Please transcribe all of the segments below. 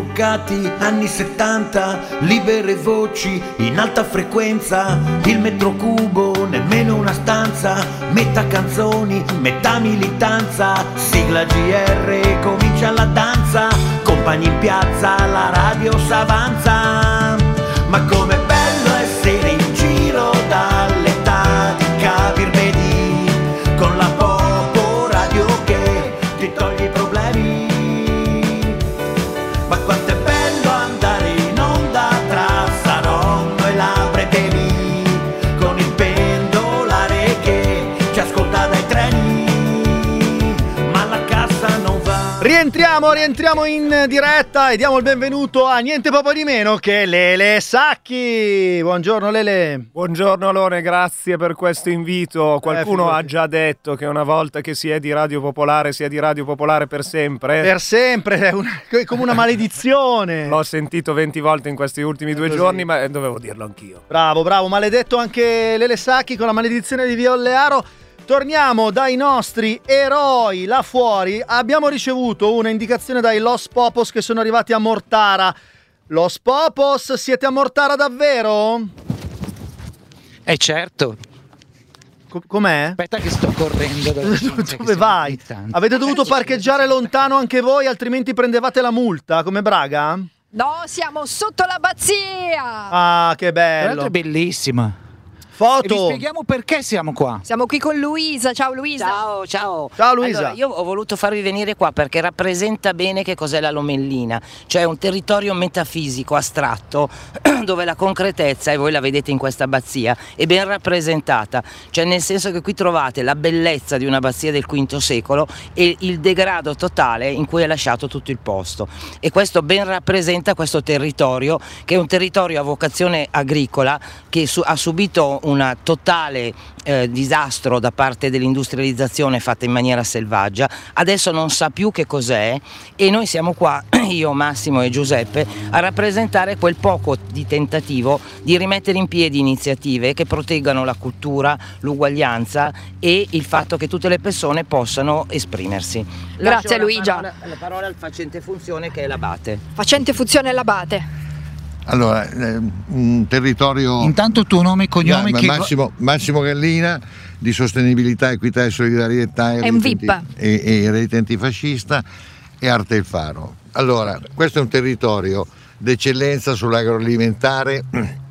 toccati, anni 70, libere voci in alta frequenza, il metro cubo, nemmeno una stanza, metà canzoni, metà militanza, sigla GR, comincia la danza, compagni in piazza, la radio s'avanza, ma com'è bello essere in giro dall'età di Capir Vedi, con la Popo Radio che ti toglie i problemi. Ma quanto è bello andare in onda tra Saronno e la Bretemi, con il pendolare che ci ascolta dai treni, ma la cassa non va. Rientriamo in diretta e diamo il benvenuto a niente poco di meno che Lele Sacchi. Buongiorno Lele. Buongiorno Alone, grazie per questo invito. Qualcuno ha già detto che una volta che si è di Radio Popolare per sempre. Per sempre, è come una maledizione. L'ho sentito 20 volte in questi ultimi 2 giorni, ma dovevo dirlo anch'io. Bravo, maledetto anche Lele Sacchi con la maledizione di Via Ollearo. Torniamo dai nostri eroi là fuori. Abbiamo ricevuto una indicazione dai Los Popos che sono arrivati a Mortara. Los Popos, siete a Mortara davvero? Certo. Com'è? Aspetta che sto correndo. Dove vai? Avete dovuto parcheggiare lontano anche voi, altrimenti prendevate la multa, come Braga? No, siamo sotto l'abbazia. Ah, che bello. Tra l'altro è bellissima. Foto. E vi spieghiamo perché siamo qua. Siamo qui con Luisa. Ciao Luisa. Ciao Luisa. Allora, io ho voluto farvi venire qua perché rappresenta bene che cos'è la Lomellina, cioè un territorio metafisico, astratto, dove la concretezza, e voi la vedete in questa abbazia, è ben rappresentata, cioè nel senso che qui trovate la bellezza di un'abbazia del V secolo e il degrado totale in cui è lasciato tutto il posto, e questo ben rappresenta questo territorio, che è un territorio a vocazione agricola che ha subito un totale disastro da parte dell'industrializzazione fatta in maniera selvaggia. Adesso non sa più che cos'è, e noi siamo qua, io, Massimo e Giuseppe, a rappresentare quel poco di tentativo di rimettere in piedi iniziative che proteggano la cultura, l'uguaglianza e il fatto che tutte le persone possano esprimersi. Grazie Luigia. La parola al facente funzione, che è l'abate. Facente funzione l'abate. Allora, un territorio... Intanto tuo nome e cognome. Massimo Gallina, di Sostenibilità, Equità e Solidarietà è un VIP. e Rete Antifascista e Arte il Faro. Allora, questo è un territorio d'eccellenza sull'agroalimentare.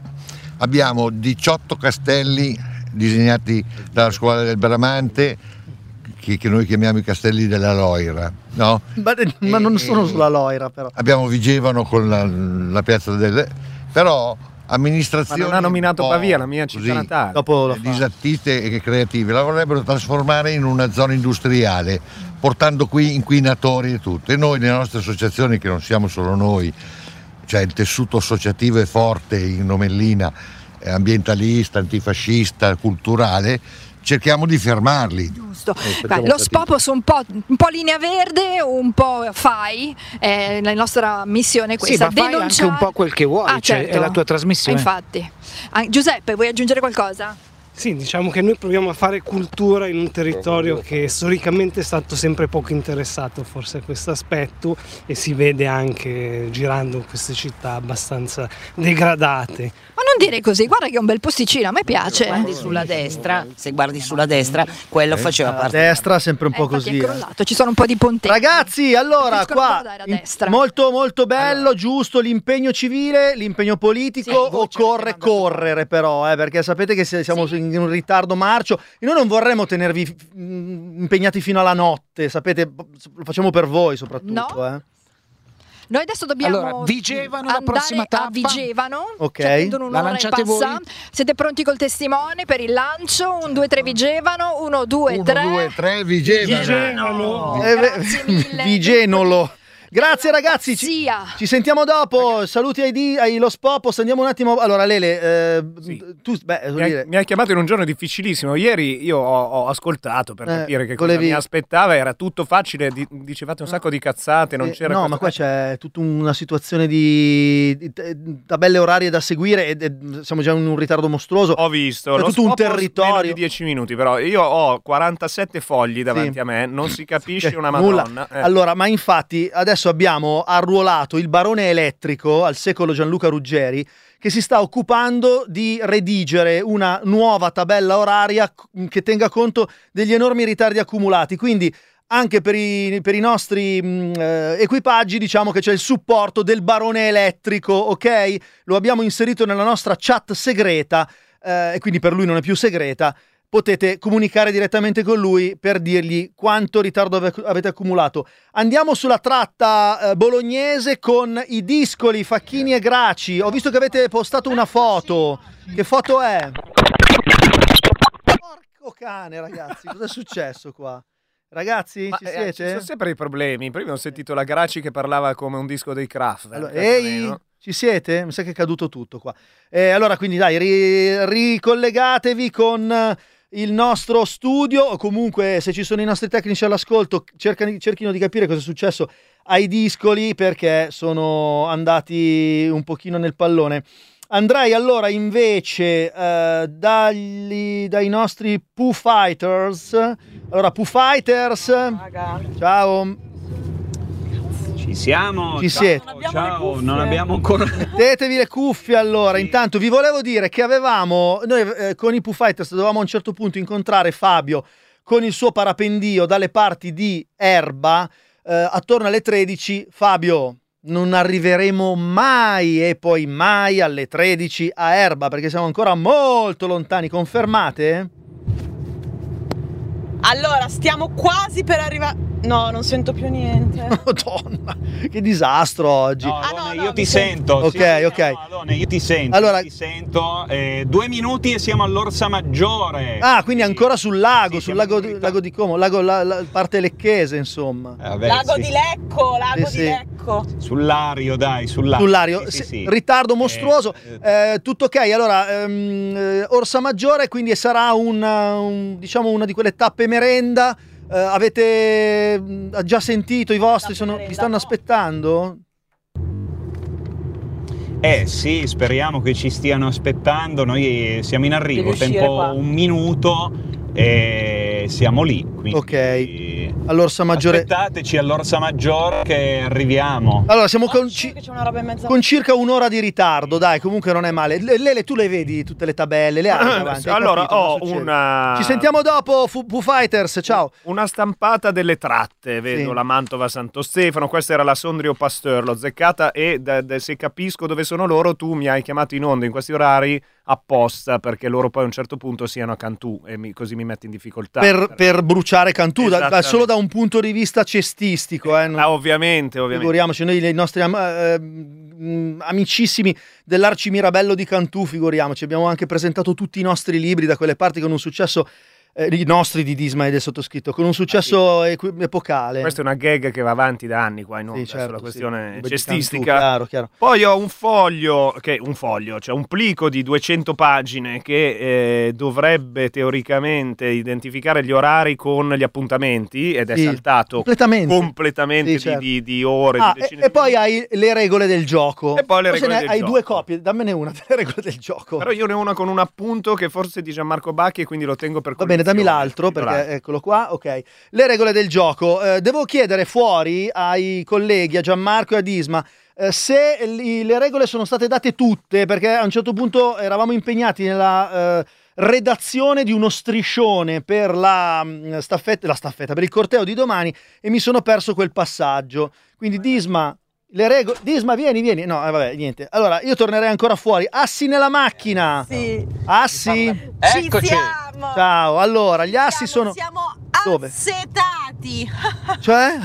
Abbiamo 18 castelli disegnati dalla Scuola del Bramante, che noi chiamiamo i castelli della Loira, no? Ma non sono sulla Loira, però. Abbiamo Vigevano con la piazza del... però amministrazioni... Ma non ha nominato Pavia, la mia città natale. Dopo disattite e creative, la vorrebbero trasformare in una zona industriale, portando qui inquinatori e tutto. E noi, nelle nostre associazioni, che non siamo solo noi, cioè il tessuto associativo è forte in Lomellina, ambientalista, antifascista, culturale, cerchiamo di fermarli. Giusto. Lo Spopos un po' linea verde, un po' fai, la nostra missione è questa. Sì, ma fai anche un po' quel che vuoi, certo. È la tua trasmissione. Infatti. Giuseppe, vuoi aggiungere qualcosa? Sì, diciamo che noi proviamo a fare cultura in un territorio che storicamente è stato sempre poco interessato forse a questo aspetto, e si vede anche girando in queste città abbastanza degradate. Ma non dire così, guarda che è un bel posticino, a me piace. Se guardi sulla destra, quello faceva parte. A destra sempre un po' Infatti così. è crollato, ci sono un po' di pontetti. Ragazzi, allora qua a destra. molto molto bello, giusto l'impegno civile, l'impegno politico, occorre correre però, perché sapete che siamo in un ritardo marcio e noi non vorremmo tenervi impegnati fino alla notte, sapete, lo facciamo per voi soprattutto. No. Noi adesso dobbiamo Vigevano, andare la prossima tappa. a Vigevano. Ok. Ci attendono La un'ora e lanciate passa. voi? Siete pronti col testimone per il lancio? 1, 2, 3 Vigevano. 1, 2, 3. 1, 2, 3, Vigevano. Grazie mille. Vigenolo. Grazie ragazzi, Sia. ci sentiamo dopo. Saluti ai Los Popos. Andiamo un attimo. Allora Lele, tu mi hai chiamato in un giorno difficilissimo. Ieri io ho ascoltato per capire che cosa mi aspettava. Era tutto facile, dicevate un sacco di cazzate, non c'era. No, ma qua c'è tutta una situazione di tabelle orarie da seguire e siamo già in un ritardo mostruoso. Ho visto, è tutto un territorio meno di 10 minuti, però io ho 47 fogli davanti a me, non si capisce una madonna. Allora, ma infatti adesso adesso abbiamo arruolato il barone elettrico al secolo Gianluca Ruggeri, che si sta occupando di redigere una nuova tabella oraria che tenga conto degli enormi ritardi accumulati. Quindi anche per i nostri equipaggi diciamo che c'è il supporto del barone elettrico, ok? Lo abbiamo inserito nella nostra chat segreta, e quindi per lui non è più segreta. Potete comunicare direttamente con lui per dirgli quanto ritardo avete accumulato. Andiamo sulla tratta bolognese con i Discoli, Facchini e Graci. Ho visto che avete postato una foto. Che foto è? Porco cane, ragazzi, cosa è successo qua? Ragazzi, ci siete? Ci sono sempre i problemi. Prima ho sentito la Graci che parlava come un disco dei Kraftwerk. Allora, ehi, ci siete? Mi sa che è caduto tutto qua. Allora, quindi dai, ricollegatevi con il nostro studio, o comunque se ci sono i nostri tecnici all'ascolto cerchino di capire cosa è successo ai Discoli, perché sono andati un pochino nel pallone. Andrei allora invece dai nostri Pooh Fighters. Allora, Pooh Fighters, ciao. Ci siamo? Ci siete? Ciao, non abbiamo ancora... Mettetevi le cuffie allora. Sì. Intanto vi volevo dire che noi con i Pooh Fighters dovevamo a un certo punto incontrare Fabio con il suo parapendio dalle parti di Erba attorno alle 13. Fabio, non arriveremo mai e poi mai alle 13 a Erba perché siamo ancora molto lontani. Confermate? Allora, stiamo quasi per arrivare... No, non sento più niente. Madonna, che disastro oggi. No, Alone, io ti sento. Ok, sì, ok. No, Alone, io ti sento. Allora, ti sento. 2 minuti e siamo all'Orsa Maggiore. Ah, quindi ancora sul lago, sul lago di Como, la parte lecchese, insomma. Vabbè, lago di Lecco, di Lecco. Sull'Ario, dai, sull'Ario. Sull'Ario, sì. Ritardo mostruoso. Tutto ok, allora, Orsa Maggiore, quindi sarà diciamo una di quelle tappe merenda. Avete già sentito i vostri? Vi stanno aspettando? Sì, speriamo che ci stiano aspettando. Noi siamo in arrivo, tempo qua. 1 minuto e siamo lì. Quindi ok, all'Orsa Maggiore. Aspettateci all'Orsa Maggiore che arriviamo. Allora, siamo con circa 1 ora di ritardo, dai, comunque non è male. Lele, tu le vedi tutte le tabelle? Le hai davanti? Allora, ho una... Ci sentiamo dopo, Pooh Fighters, ciao. Una stampata delle tratte, vedo la Mantova Santo Stefano, questa era la Sondrio Pasteur, l'ho zeccata e se capisco dove sono loro, tu mi hai chiamato in onda in questi orari apposta perché loro poi a un certo punto siano a Cantù e così mi metti in difficoltà. Per bruciare Cantù, solo da un punto di vista cestistico. Ovviamente. Figuriamoci, noi i nostri amicissimi dell'Arci Mirabello di Cantù, figuriamoci, abbiamo anche presentato tutti i nostri libri da quelle parti con un successo... i nostri di Disma e del sottoscritto con un successo epocale. Questa è una gag che va avanti da anni qua in onda, certo, sulla questione sì. cestistica. Chiaro. Poi ho un foglio, cioè un plico di 200 pagine che dovrebbe teoricamente identificare gli orari con gli appuntamenti ed è saltato completamente certo. di ore. E poi hai le regole del gioco. E poi le regole del hai gioco. 2 copie, dammene una delle regole del gioco. Però io ne ho una con un appunto che forse di Gianmarco Bacchi e quindi lo tengo per Va bene, dammi l'altro perché eccolo qua, ok. Le regole del gioco. Devo chiedere fuori ai colleghi, a Gianmarco e a Disma, se le regole sono state date tutte, perché a un certo punto eravamo impegnati nella redazione di uno striscione per la staffetta, per il corteo di domani e mi sono perso quel passaggio. Quindi Disma... Le regole. Disma, vieni. No, vabbè, niente. Allora, io tornerei ancora fuori. Assi nella macchina. Sì. Assi? Eccoci. Ci siamo. Ciao. Allora, gli assi siamo dove? Assetati. Cioè?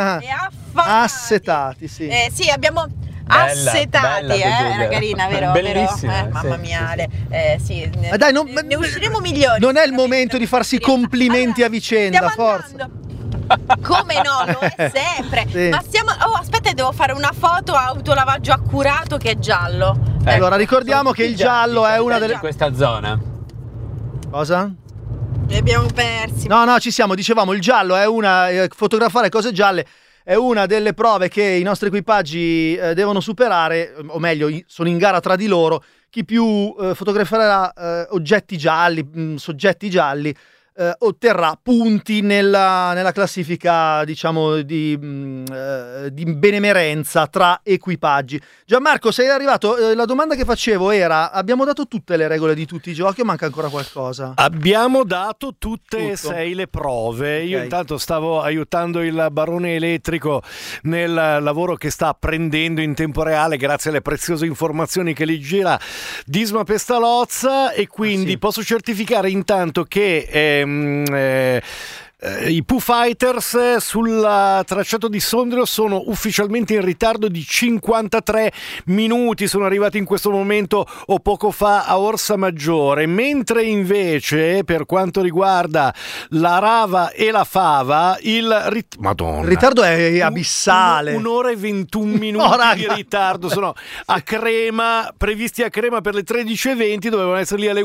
Assetati, sì. Sì, abbiamo assetati, era carina, vero? Bellissima. Mamma mia, sì. Ma dai, ne usciremo migliori. Non è il momento di farsi complimenti a vicenda, forza. Come no, lo è sempre. Sì. Ma aspetta, devo fare una foto autolavaggio accurato che è giallo. Allora, ricordiamo che il giallo è una delle... questa zona. Cosa? Li abbiamo persi. No, ci siamo, dicevamo, il giallo è fotografare cose gialle è una delle prove che i nostri equipaggi devono superare, o meglio, sono in gara tra di loro. Chi più fotograferà oggetti gialli, soggetti gialli, otterrà punti nella classifica, diciamo, di benemerenza tra equipaggi. Gianmarco, sei arrivato. La domanda che facevo era: abbiamo dato tutte le regole di tutti i giochi o manca ancora qualcosa? Abbiamo dato tutte e 6 le prove. Io intanto stavo aiutando il barone elettrico nel lavoro che sta apprendendo in tempo reale grazie alle preziose informazioni che gli gira Disma Pestalozza, e quindi posso certificare intanto che i Pooh Fighters sul tracciato di Sondrio sono ufficialmente in ritardo di 53 minuti, sono arrivati in questo momento o poco fa a Orsa Maggiore, mentre invece per quanto riguarda la Rava e la Fava il ritardo è abissale. Un'ora e 21 minuti di ritardo, sono a Crema, previsti a Crema per le 13:20, dovevano essere lì alle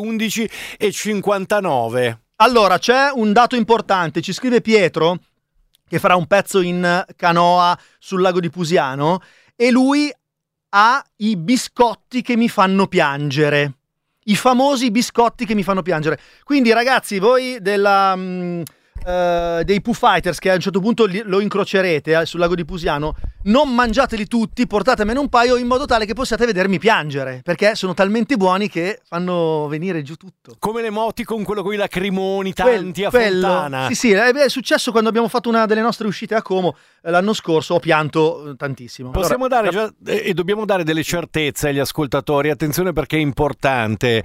11:59. Allora, c'è un dato importante, ci scrive Pietro, che farà un pezzo in canoa sul lago di Pusiano, e lui ha i biscotti che mi fanno piangere, i famosi biscotti che mi fanno piangere. Quindi ragazzi, voi dei Pooh Fighters, che a un certo punto lo incrocerete sul lago di Pusiano, non mangiateli tutti, portatemene un paio in modo tale che possiate vedermi piangere, perché sono talmente buoni che fanno venire giù tutto. Come l'emoticon, quello con i lacrimoni tanti a Fontana. Sì, è successo quando abbiamo fatto una delle nostre uscite a Como l'anno scorso, ho pianto tantissimo. Possiamo dare e dobbiamo dare delle certezze agli ascoltatori, attenzione perché è importante.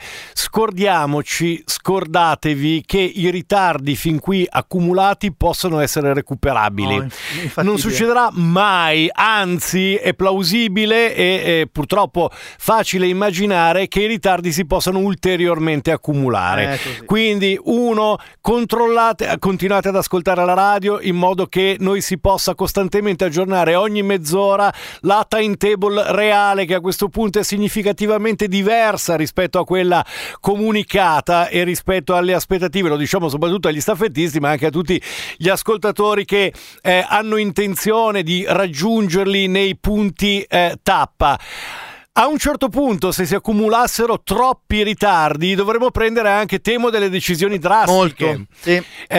Scordatevi che i ritardi fin qui accumulati possono essere recuperabili. Non succederà mai, anzi è plausibile e purtroppo facile immaginare che i ritardi si possano ulteriormente accumulare. Quindi controllate, continuate ad ascoltare la radio in modo che noi si possa costantemente aggiornare ogni mezz'ora la timetable reale, che a questo punto è significativamente diversa rispetto a quella comunicata e rispetto alle aspettative, lo diciamo soprattutto agli staffettisti ma anche a tutti gli ascoltatori che hanno intenzione di raggiungerli nei punti tappa. A un certo punto, se si accumulassero troppi ritardi, dovremmo prendere anche, temo, delle decisioni drastiche. Molto, sì.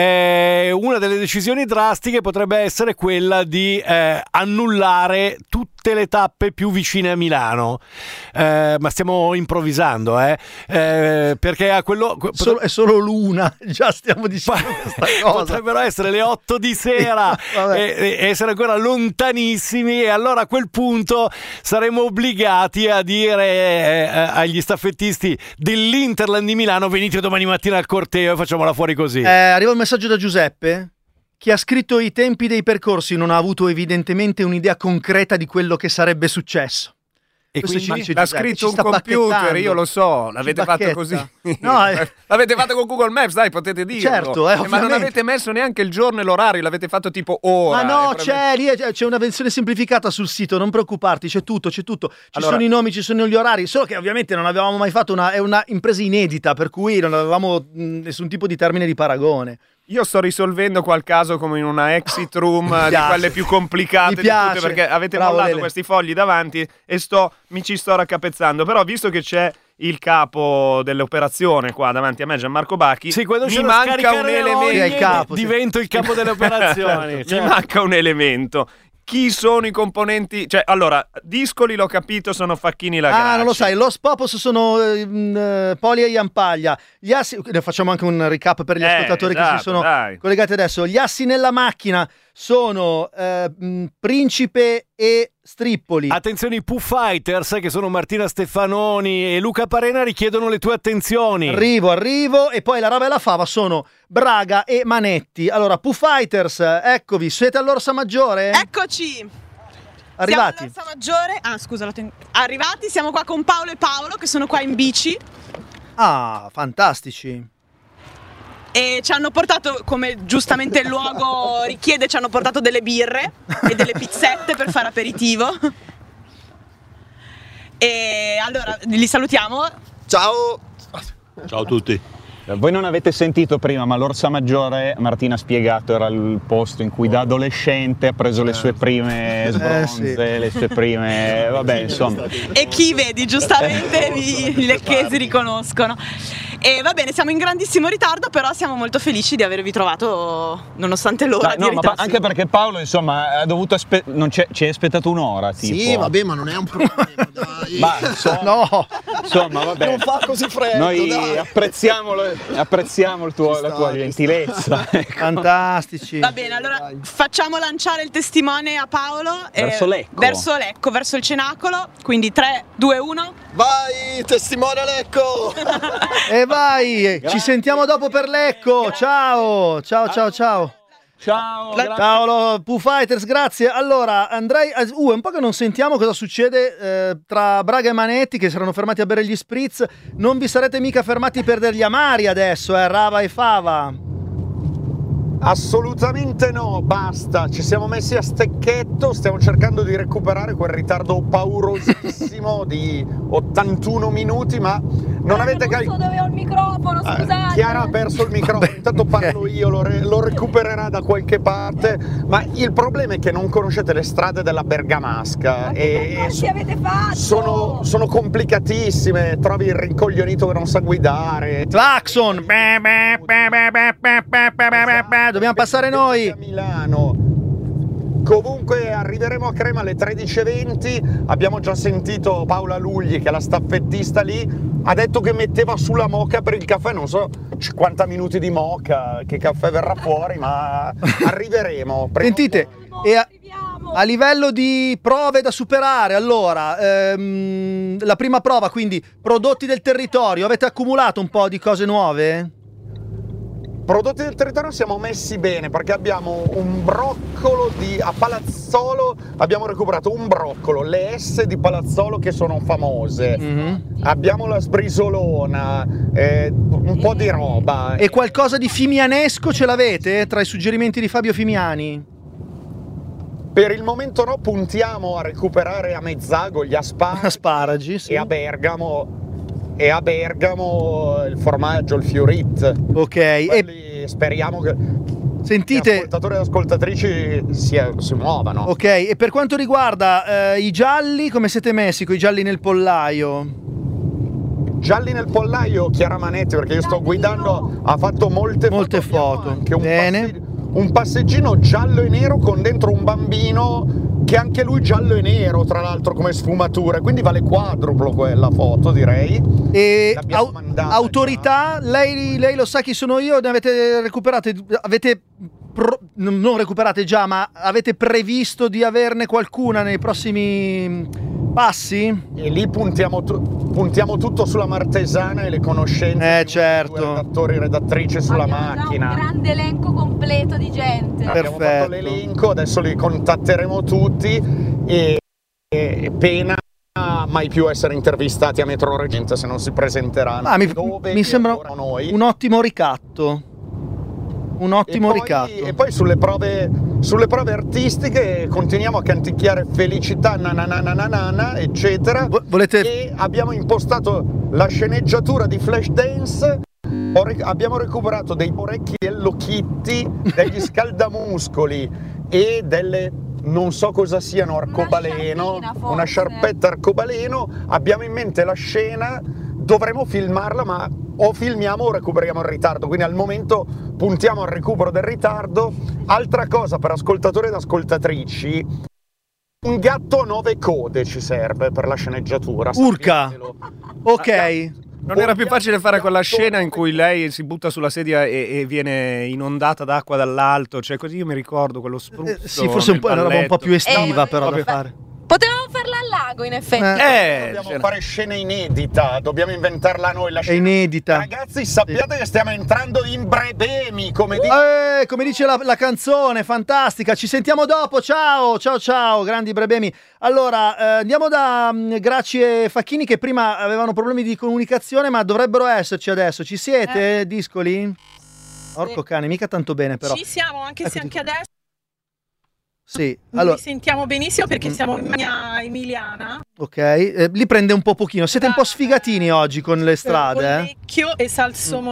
Una delle decisioni drastiche potrebbe essere quella di annullare tutte le tappe più vicine a Milano. Ma stiamo improvvisando, perché a quello è solo l'una, già stiamo dicendo questa cosa. Potrebbero essere le 8 di sera e essere ancora lontanissimi, e allora a quel punto saremo obbligati a dire agli staffettisti dell'Interland di Milano: venite domani mattina al corteo e facciamola fuori così. Arriva un messaggio da Giuseppe. Chi ha scritto i tempi dei percorsi non ha avuto evidentemente un'idea concreta di quello che sarebbe successo. E quindi l'ha scritto un computer, io lo so, l'avete fatto così. No, l'avete fatto con Google Maps, dai, potete dirlo. Certo, ma non avete messo neanche il giorno e l'orario, l'avete fatto tipo ora. Ma no, c'è una versione semplificata sul sito, non preoccuparti, c'è tutto. Ci sono i nomi, ci sono gli orari, solo che ovviamente non avevamo mai fatto è una impresa inedita, per cui non avevamo nessun tipo di termine di paragone. Io sto risolvendo qual caso come in una exit room di quelle più complicate di tutte, perché avete mollato questi fogli davanti e mi ci sto raccapezzando. Però visto che c'è il capo dell'operazione qua davanti a me, Gianmarco Bacchi, mi manca un elemento. Divento il capo delle operazioni. Mi manca un elemento. Chi sono i componenti? Cioè, allora, Discoli l'ho capito, sono Facchini Lagracci. Non lo sai, Los Popos sono Poli e Iampaglia. Gli assi, ne facciamo anche un recap per gli ascoltatori che si sono collegati adesso. Gli assi nella macchina sono Principe e Strippoli. Attenzione, i Pooh Fighters, che sono Martina Stefanoni e Luca Parena, richiedono le tue attenzioni. Arrivo, e poi la Rava e la Fava sono Braga e Manetti. Allora, Pooh Fighters, eccovi, siete all'Orsa Maggiore? Eccoci! Arrivati. Siamo all'Orsa Maggiore. Scusa, arrivati, siamo qua con Paolo e Paolo, che sono qua in bici. Fantastici. E ci hanno portato, come giustamente il luogo richiede, ci hanno portato delle birre e delle pizzette per fare aperitivo. E allora li salutiamo. Ciao! Ciao a tutti. Voi non avete sentito prima, ma l'Orsa Maggiore, Martina ha spiegato, era il posto in cui da adolescente ha preso le sue prime sbronze, le sue prime... vabbè, insomma. E chi vedi, giustamente i lecchesi riconoscono. E va bene, siamo in grandissimo ritardo, però siamo molto felici di avervi trovato nonostante l'ora di ritardo. Ma anche perché Paolo, insomma, ha dovuto ci hai aspettato un'ora, tipo. Sì, vabbè, ma non è un problema, dai. Ma insomma, vabbè. Non fa così freddo, noi dai. apprezziamo la tua gentilezza. Fantastici. Va bene, allora facciamo lanciare il testimone a Paolo. Verso Lecco. Verso Lecco, verso il cenacolo. Quindi 3, 2, 1. Vai, testimone Lecco! E vai, ci sentiamo dopo per Lecco. Ciao. Ciao, Ciao Pooh Fighters, grazie. Allora andrei è un po' che non sentiamo cosa succede tra Braga e Manetti, che si erano fermati a bere gli spritz. Non vi sarete mica fermati per degli amari adesso, Rava e Fava? Assolutamente no, basta, ci siamo messi a stecchetto, stiamo cercando di recuperare quel ritardo paurosissimo di 81 minuti, ma non avete capito. Dove ho il microfono, scusate. Chiara ha perso il microfono, intanto parlo io, lo recupererà da qualche parte, ma il problema è che non conoscete le strade della Bergamasca e avete fatto? sono complicatissime, trovi il rincoglionito che non sa guidare. Claxon! Dobbiamo passare noi a Milano. Comunque arriveremo a Crema alle 13:20. Abbiamo già sentito Paola Lugli, che è la staffettista lì, ha detto che metteva sulla moka per il caffè. Non so 50 minuti di moka, che caffè verrà fuori, ma arriveremo. Sentite, e a livello di prove da superare, allora la prima prova, quindi prodotti del territorio, avete accumulato un po' di cose nuove? Prodotti del territorio siamo messi bene, perché abbiamo un broccolo a Palazzolo, abbiamo recuperato un broccolo, le S di Palazzolo che sono famose, abbiamo la sbrisolona, un po' di roba. E qualcosa di fimianesco ce l'avete tra i suggerimenti di Fabio Fimiani? Per il momento no, puntiamo a recuperare a Mezzago gli asparagi sì. E a Bergamo il formaggio, il fiorit. Ok. E speriamo che sentite, gli ascoltatori e ascoltatrici si muovano. Ok, e per quanto riguarda i gialli, come siete messi con i gialli nel pollaio? Gialli nel pollaio, Chiara Manetti, perché io sto guidando, ha fatto molte foto. Anche bene. Un passeggino giallo e nero con dentro un bambino che anche lui giallo e nero, tra l'altro, come sfumature, quindi vale quadruplo quella foto, direi. E autorità, lei lo sa chi sono io, ne avete recuperate, non recuperate già, ma avete previsto di averne qualcuna nei prossimi passi? E lì puntiamo tutto sulla Martesana e le conoscenze certo. redattori e redattrici sulla macchina. Un grande elenco completo di gente. Abbiamo fatto l'elenco, adesso li contatteremo tutti e pena mai più essere intervistati a Metro Regenta se non si presenteranno. Mi sembra un ottimo ricatto. E poi sulle prove artistiche continuiamo a canticchiare felicità, nananana, eccetera. E abbiamo impostato la sceneggiatura di Flashdance. Abbiamo recuperato dei orecchi Hello Kitty, degli scaldamuscoli e delle, non so cosa siano, arcobaleno, una sciarpetta arcobaleno. Abbiamo in mente la scena, dovremo filmarla, ma o filmiamo o recuperiamo il ritardo, quindi al momento puntiamo al recupero del ritardo. Altra cosa per ascoltatori ed ascoltatrici, un gatto a 9 code ci serve per la sceneggiatura. Urca! Ok. Non era più facile fare quella scena in cui lei si butta sulla sedia e viene inondata d'acqua dall'alto, cioè così io mi ricordo quello spruzzo. Sì, forse una roba un po' più estiva però da fare. Potevamo farla al lago, in effetti. Dobbiamo fare scena inedita, dobbiamo inventarla noi la scena. È inedita. Ragazzi, sappiate che stiamo entrando in brebemi, come dice la canzone, fantastica. Ci sentiamo dopo, ciao, grandi brebemi. Allora, andiamo da Gracci e Facchini, che prima avevano problemi di comunicazione, ma dovrebbero esserci adesso. Ci siete, Discoli? Orco cane, mica tanto bene però. Ci siamo, anche se anche adesso. Sì, allora Ci sentiamo benissimo perché siamo in Magna Emiliana. Ok, li prende un pochino. Siete un po' sfigatini oggi con le strade, Con Lecchio e Salsomo.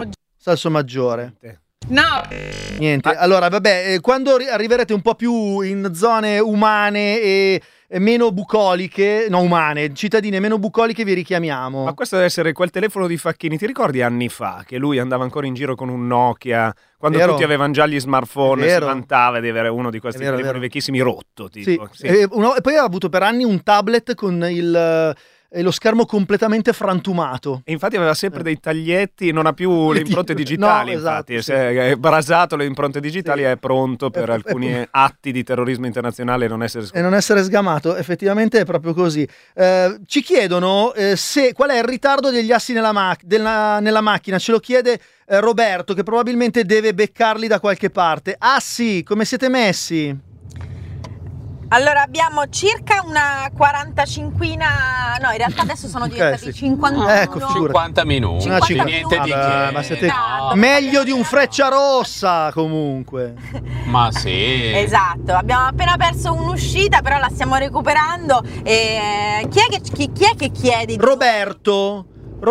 Salso Maggiore. No. Niente. Allora, vabbè, quando arriverete un po' più in zone umane e meno bucoliche, no, umane, cittadine meno bucoliche, vi richiamiamo. Ma questo deve essere quel telefono di Facchini. Ti ricordi anni fa che lui andava ancora in giro con un Nokia, quando tutti avevano già gli smartphone e si vantava di avere uno di questi telefoni vecchissimi rotto, tipo. Sì. E poi ha avuto per anni un tablet con lo schermo completamente frantumato. E infatti aveva sempre dei taglietti, non ha più le impronte digitali, no, infatti. Esatto, sì. È brasato le impronte digitali, è pronto per alcuni atti di terrorismo internazionale e non essere sgamato. E non essere sgamato, effettivamente è proprio così. Ci chiedono qual è il ritardo degli assi nella macchina, ce lo chiede Roberto, che probabilmente deve beccarli da qualche parte. Assi, come siete messi? Allora abbiamo circa una 45ina, no in realtà adesso sono diventati 51. Ecco, 50 minuti. Niente di che. Ma siete meglio di un Frecciarossa comunque. Ma sì. Esatto, abbiamo appena perso un'uscita, però la stiamo recuperando. Chi è che chiede? Roberto.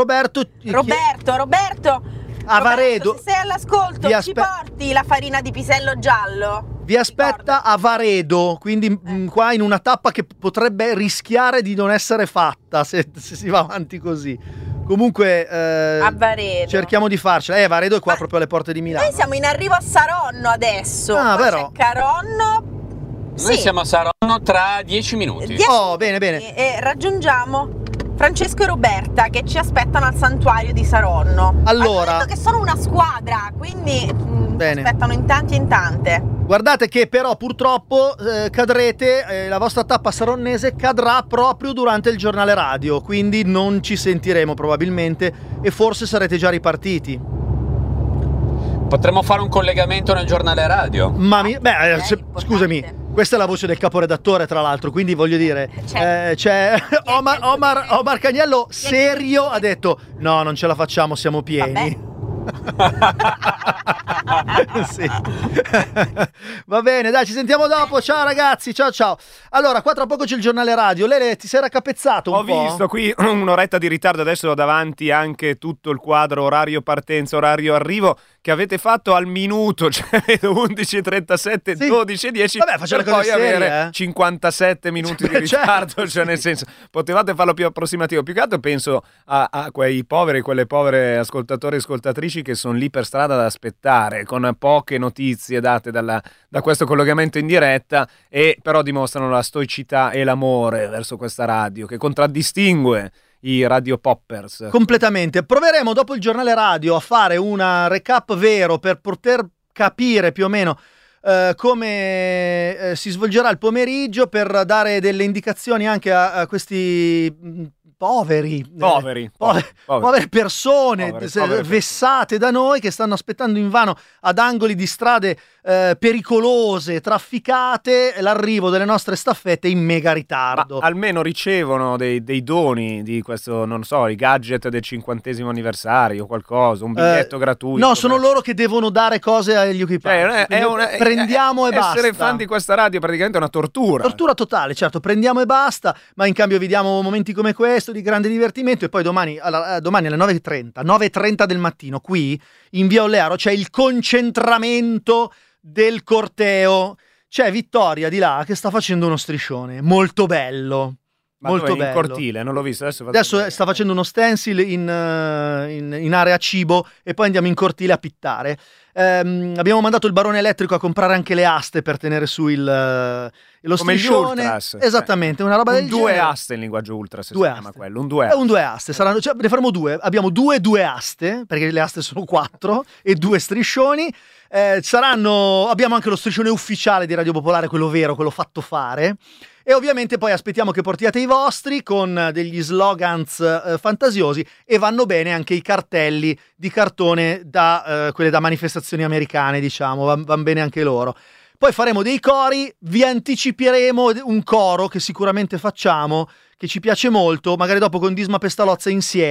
Avaredo. Se sei all'ascolto, ci porti la farina di pisello giallo? Vi aspetta a Varedo, quindi qua in una tappa che potrebbe rischiare di non essere fatta se si va avanti così. Comunque a Varedo cerchiamo di farcela. Varedo è qua proprio alle porte di Milano. Noi siamo in arrivo a Saronno adesso. Vero. C'è Caronno. Noi siamo a Saronno tra 10 minuti. Bene. E raggiungiamo Francesco e Roberta che ci aspettano al santuario di Saronno. Allora, hanno detto che sono una squadra, quindi aspettano in tanti e in tante. Guardate che però purtroppo cadrete, la vostra tappa saronnese cadrà proprio durante il giornale radio, quindi non ci sentiremo probabilmente e forse sarete già ripartiti. Potremmo fare un collegamento nel giornale radio. Scusami. Questa è la voce del caporedattore, tra l'altro, quindi voglio dire, c'è Omar Cagnello serio ha detto no, non ce la facciamo, siamo pieni. Sì. Va bene, dai, ci sentiamo dopo. Ciao ragazzi, ciao. Allora, qua tra poco c'è il giornale radio. Lele, ti sei raccapezzato un po'? Ho visto qui un'oretta di ritardo, adesso ho davanti anche tutto il quadro orario partenza, orario arrivo che avete fatto al minuto, cioè 11:37, 12:10. Vabbè, facciamo per poi serie, avere 57 minuti di ritardo, cioè nel senso, potevate farlo più approssimativo. Più che altro penso a quelle povere ascoltatori e ascoltatrici che sono lì per strada ad aspettare, con poche notizie date da questo collegamento in diretta, e però dimostrano la stoicità e l'amore verso questa radio che contraddistingue i radio poppers. Completamente. Proveremo dopo il giornale radio a fare una recap vero per poter capire più o meno come si svolgerà il pomeriggio, per dare delle indicazioni anche a questi povere persone vessate da noi, che stanno aspettando invano ad angoli di strade pericolose, trafficate, l'arrivo delle nostre staffette in mega ritardo. Ma almeno ricevono dei doni di questo, non so, i gadget del 50° anniversario o qualcosa, un biglietto gratuito. No, sono loro che devono dare cose agli equipaggi. Prendiamo e basta. Essere fan di questa radio praticamente è una tortura. Tortura totale, certo, prendiamo e basta, ma in cambio vi diamo momenti come questo di grande divertimento. E poi domani alle 9:30 del mattino, qui in via Ollearo c'è il concentramento del corteo. C'è Vittoria di là che sta facendo uno striscione molto bello. Ma molto bello. In cortile, non l'ho visto. Adesso sta facendo uno stencil in area cibo e poi andiamo in cortile a pittare. Abbiamo mandato il barone elettrico a comprare anche le aste per tenere su lo come striscione. Gli Ultras. Esattamente, una roba del genere. 2 aste in linguaggio ultra, se si chiama quello. Un 2 aste. Un 2 aste. Ne faremo 2. Abbiamo due aste, perché le aste sono 4, e 2 striscioni. Abbiamo anche lo striscione ufficiale di Radio Popolare, quello vero, quello fatto fare. E ovviamente poi aspettiamo che portiate i vostri con degli slogans fantasiosi, e vanno bene anche i cartelli di cartone quelle da manifestazioni americane, diciamo, van bene anche loro. Poi faremo dei cori, vi anticiperemo un coro che sicuramente facciamo, che ci piace molto, magari dopo con Disma Pestalozza insieme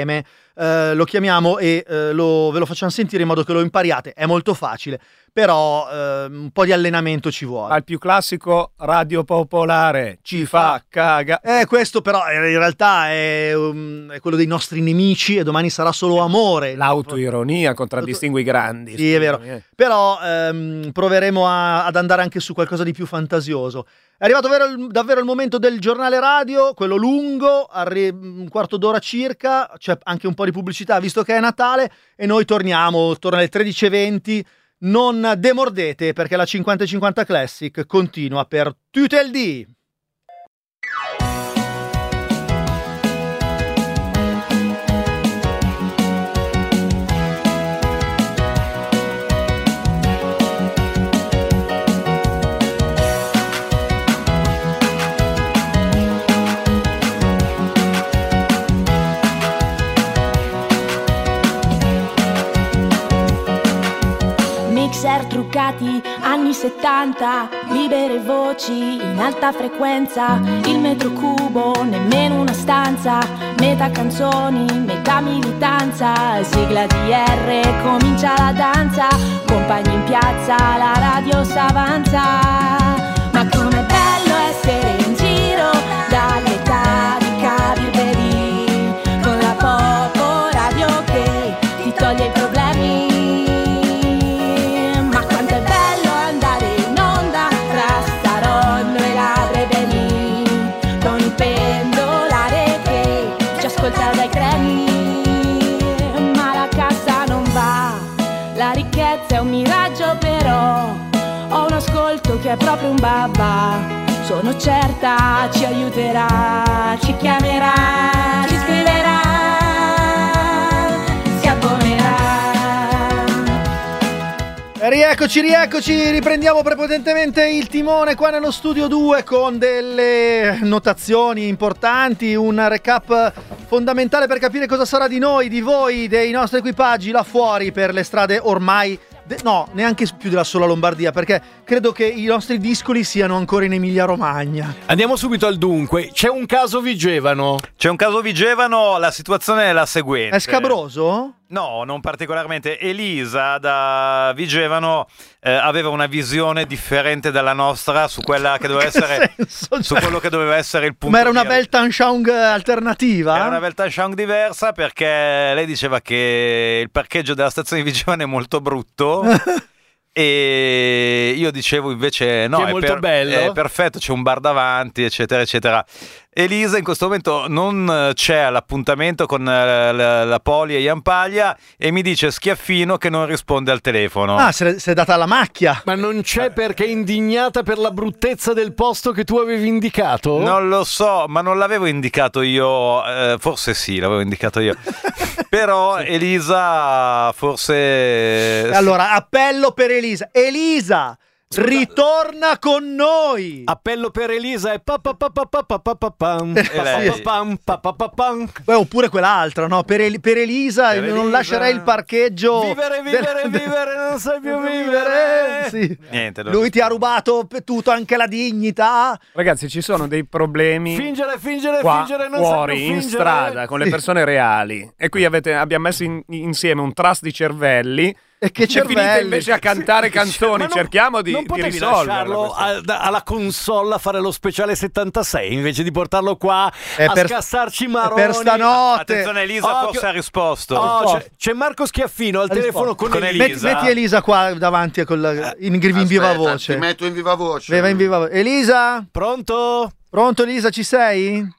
lo chiamiamo e ve lo facciamo sentire in modo che lo impariate. È molto facile, però un po' di allenamento ci vuole. Al più classico Radio Popolare ci fa caga. Questo però in realtà è quello dei nostri nemici e domani sarà solo amore. L'autoironia contraddistingue i grandi. Sì, è vero. Però proveremo ad andare anche su qualcosa di più fantasioso. È arrivato davvero il momento del giornale radio, quello lungo, un quarto d'ora circa, c'è anche un po' di pubblicità visto che è Natale e noi torniamo alle 13:20. Non demordete perché la 50-50 Classic continua per tutto il dì. Mixer truccati, anni 70, libere voci in alta frequenza, il metro cubo, nemmeno una stanza, metà canzoni, metà militanza, sigla di R, comincia la danza, compagni in piazza, la radio s'avanza, ma com'è bello essere in giro, dall'età di Cavilberi, con la Popo Radio che ti toglie i problemi. È un miraggio però, ho un ascolto che è proprio un babà, sono certa ci aiuterà, ci chiamerà, ci scriverà, si abbonerà. Rieccoci, riprendiamo prepotentemente il timone qua nello studio 2 con delle notazioni importanti, un recap fondamentale per capire cosa sarà di noi, di voi, dei nostri equipaggi là fuori per le strade ormai no, neanche più della sola Lombardia, perché credo che i nostri discoli siano ancora in Emilia Romagna. Andiamo subito al dunque. C'è un caso Vigevano. La situazione è la seguente. È scabroso? No, non particolarmente. Elisa da Vigevano aveva una visione differente dalla nostra su quella che doveva essere su quello che doveva essere il punto. Ma era una Weltanschauung alternativa? Era una Weltanschauung diversa, perché lei diceva che il parcheggio della stazione di Vigevano è molto brutto. E io dicevo invece no, è molto bello, è perfetto, c'è un bar davanti, eccetera eccetera. Elisa in questo momento non c'è all'appuntamento con la Poli e Jampaglia e mi dice schiaffino che non risponde al telefono. Ah, si è data la macchia. Ma non c'è perché è indignata per la bruttezza del posto che tu avevi indicato? Non lo so, ma non l'avevo indicato io, forse sì, l'avevo indicato io. Però Elisa forse... Allora, appello per Elisa. Elisa, ritorna con noi. Appello per Elisa e oppure quell'altra, no? Per Elisa non Elisa. lascerei il parcheggio. Vivere, non sai più vivere. Sì. Niente, Lui ti ha rubato tutto, anche la dignità. Ragazzi, ci sono dei problemi Fingere, qua, non fuori, sai più in fingere. strada, con le persone reali. E qui abbiamo messo insieme un trust di cervelli. E che finite cervelli. invece a cantare canzoni. Cerchiamo di non potevi risolverlo. lasciarlo alla console a fare lo speciale 76 invece di portarlo qua a scassarci maroni. Per stanotte. Attenzione, Elisa forse ha risposto. C'è Marco Schiaffino al telefono con Elisa. Metti Elisa qua davanti in viva voce. Ti metto in viva voce. Elisa? Pronto? Pronto Elisa, ci sei?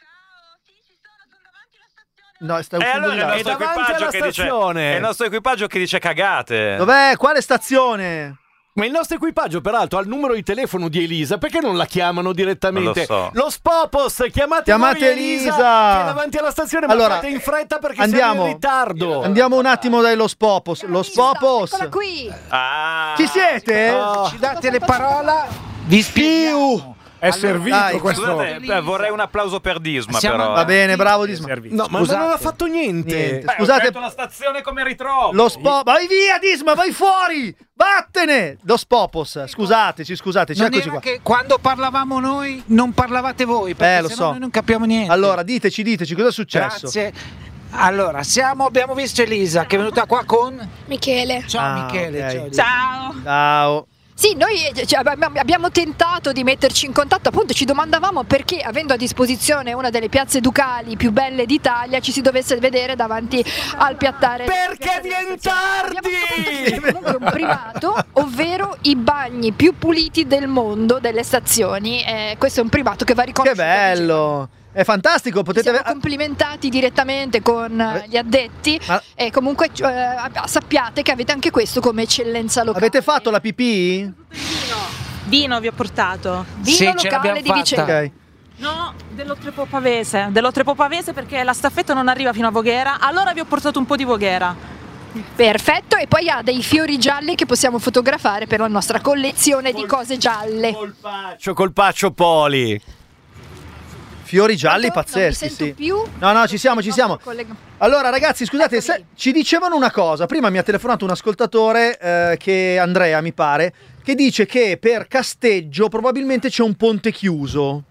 No, sta uscendo allora di là. è il nostro equipaggio che dice cagate. Dov'è? Quale stazione? Ma il nostro equipaggio peraltro ha il numero di telefono di Elisa, perché non la chiamano direttamente? Non lo so. Lo Spopos, chiamate voi Elisa che è davanti alla stazione, ma fate in fretta perché siamo in ritardo. Andiamo un attimo dai Lo Spopos. Lo Spopos. Eccola qui. Ci siete? Ci date le parole? Vi spiego. È servito questo. Scusate, vorrei un applauso per Disma. Però. Va bene, bravo Disma. No, ma non ha fatto niente. Scusate, la stazione come ritrovo. vai via Disma, vai fuori! Vattene! Lo Spopos, scusateci, Non eccoci era qua. che quando parlavamo noi non parlavate voi, perché lo sennò so. noi non capiamo niente. Allora, diteci cosa è successo. Grazie. Allora, abbiamo visto Elisa che è venuta qua con Michele. Ciao Michele. Okay. Ciao. Sì, noi abbiamo tentato di metterci in contatto, appunto ci domandavamo perché, avendo a disposizione una delle piazze ducali più belle d'Italia, ci si dovesse vedere davanti al piattare. Perché viene tardi! Comunque un privato, ovvero i bagni più puliti del mondo delle stazioni. Questo è un privato che va riconosciuto. Che bello! È fantastico, potete siamo complimentati direttamente con gli addetti e comunque sappiate che avete anche questo come eccellenza locale. Avete fatto la pipì? Vino vi ho portato. Vino locale di Vicenza. Okay. No, dell'Oltrepo Pavese perché la staffetta non arriva fino a Voghera, allora vi ho portato un po' di Voghera. Perfetto, e poi ha dei fiori gialli che possiamo fotografare per la nostra collezione di cose gialle. Colpaccio Poli. Fiori gialli pazzeschi, sì. Più? No, ci siamo. Allora, ragazzi, scusate, ci dicevano una cosa. Prima mi ha telefonato un ascoltatore, che Andrea, mi pare, che dice che per Casteggio probabilmente c'è un ponte chiuso.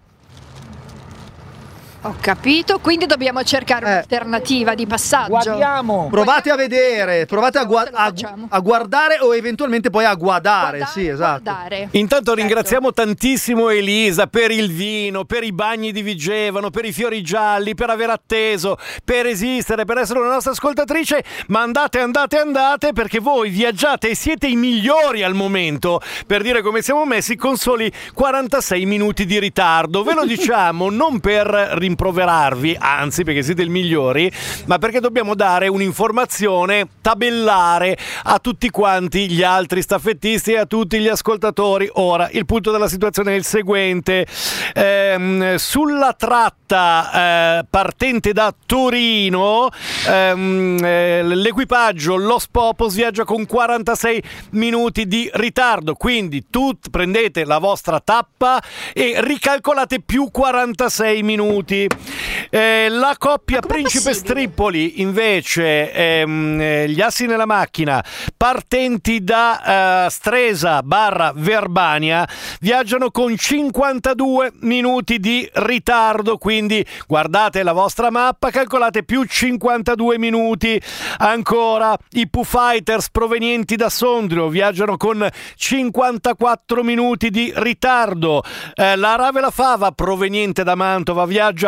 Ho capito, quindi dobbiamo cercare un'alternativa di passaggio. Guardiamo. Provate a vedere, provate a guardare o eventualmente poi a guardare. Sì, esatto. Intanto ringraziamo tantissimo Elisa per il vino, per i bagni di Vigevano, per i fiori gialli, per aver atteso, per esistere, per essere una nostra ascoltatrice. Ma andate perché voi viaggiate e siete i migliori al momento, per dire come siamo messi, con soli 46 minuti di ritardo. Ve lo diciamo non per rimproverarvi, anzi perché siete i migliori, ma perché dobbiamo dare un'informazione, tabellare a tutti quanti gli altri staffettisti e a tutti gli ascoltatori. Ora, il punto della situazione è il seguente: sulla tratta partente da Torino, l'equipaggio Los Popos viaggia con 46 minuti di ritardo, quindi prendete la vostra tappa e ricalcolate più 46 minuti. La coppia Principe Stripoli invece, gli assi nella macchina partenti da Stresa / Verbania viaggiano con 52 minuti di ritardo, quindi guardate la vostra mappa, calcolate più 52 minuti. Ancora i Pooh Fighters provenienti da Sondrio viaggiano con 54 minuti di ritardo. La Rave la Fava proveniente da Mantova viaggia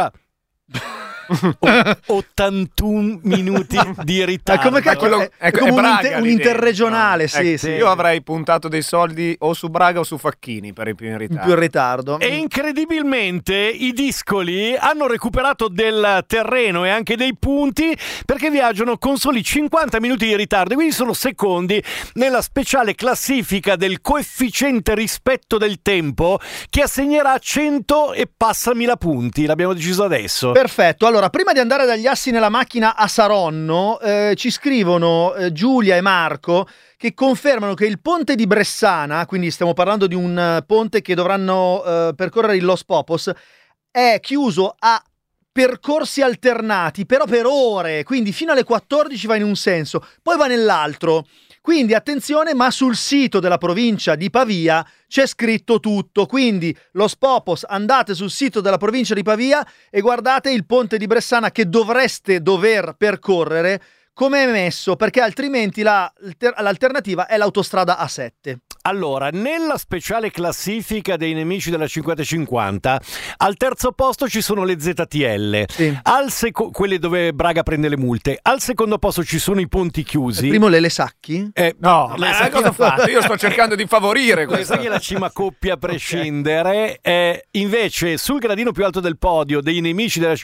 81 minuti di ritardo. È come un interregionale, sì. Io avrei puntato dei soldi o su Braga o su Facchini per i più in ritardo. E incredibilmente i discoli hanno recuperato del terreno e anche dei punti, perché viaggiano con soli 50 minuti di ritardo e quindi sono secondi nella speciale classifica del coefficiente rispetto del tempo, che assegnerà 100 e passamila punti. L'abbiamo deciso adesso. Perfetto. Allora, prima di andare dagli assi nella macchina a Saronno, ci scrivono Giulia e Marco che confermano che il ponte di Bressana, quindi stiamo parlando di un ponte che dovranno percorrere il Los Popos, è chiuso a percorsi alternati, però per ore, quindi fino alle 14 va in un senso, poi va nell'altro. Quindi attenzione, ma sul sito della provincia di Pavia c'è scritto tutto, quindi Los Popos, andate sul sito della provincia di Pavia e guardate il ponte di Bressana che dover percorrere come è messo, perché altrimenti l'alternativa è l'autostrada A7. Allora, nella speciale classifica dei nemici della 50-50, al terzo posto ci sono le ZTL, sì. Quelle dove Braga prende le multe. Al secondo posto ci sono i ponti chiusi. Il primo le Sacchi? No, ma cosa ho fatto? Io sto cercando di favorire questa. Questa è la cima coppia a prescindere. Invece, sul gradino più alto del podio dei nemici della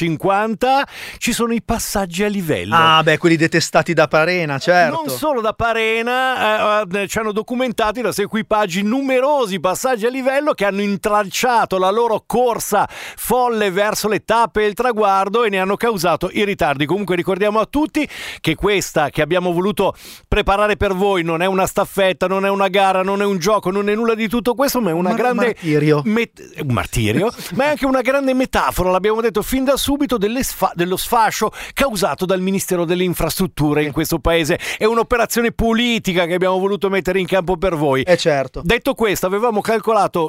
50-50 ci sono i passaggi a livello. Ah, beh, quelli detestati da Parena, certo. Non solo da Parena, ci hanno documentato da equipaggi numerosi passaggi a livello che hanno intralciato la loro corsa folle verso le tappe e il traguardo e ne hanno causato i ritardi. Comunque ricordiamo a tutti che questa che abbiamo voluto preparare per voi non è una staffetta, non è una gara, non è un gioco, non è nulla di tutto questo, ma è una grande martirio. Un martirio, ma è anche una grande metafora, l'abbiamo detto fin da subito, dello sfascio causato dal Ministero delle Infrastrutture in questo paese. È un'operazione politica che abbiamo voluto mettere in campo per voi. Certo. Detto questo, avevamo calcolato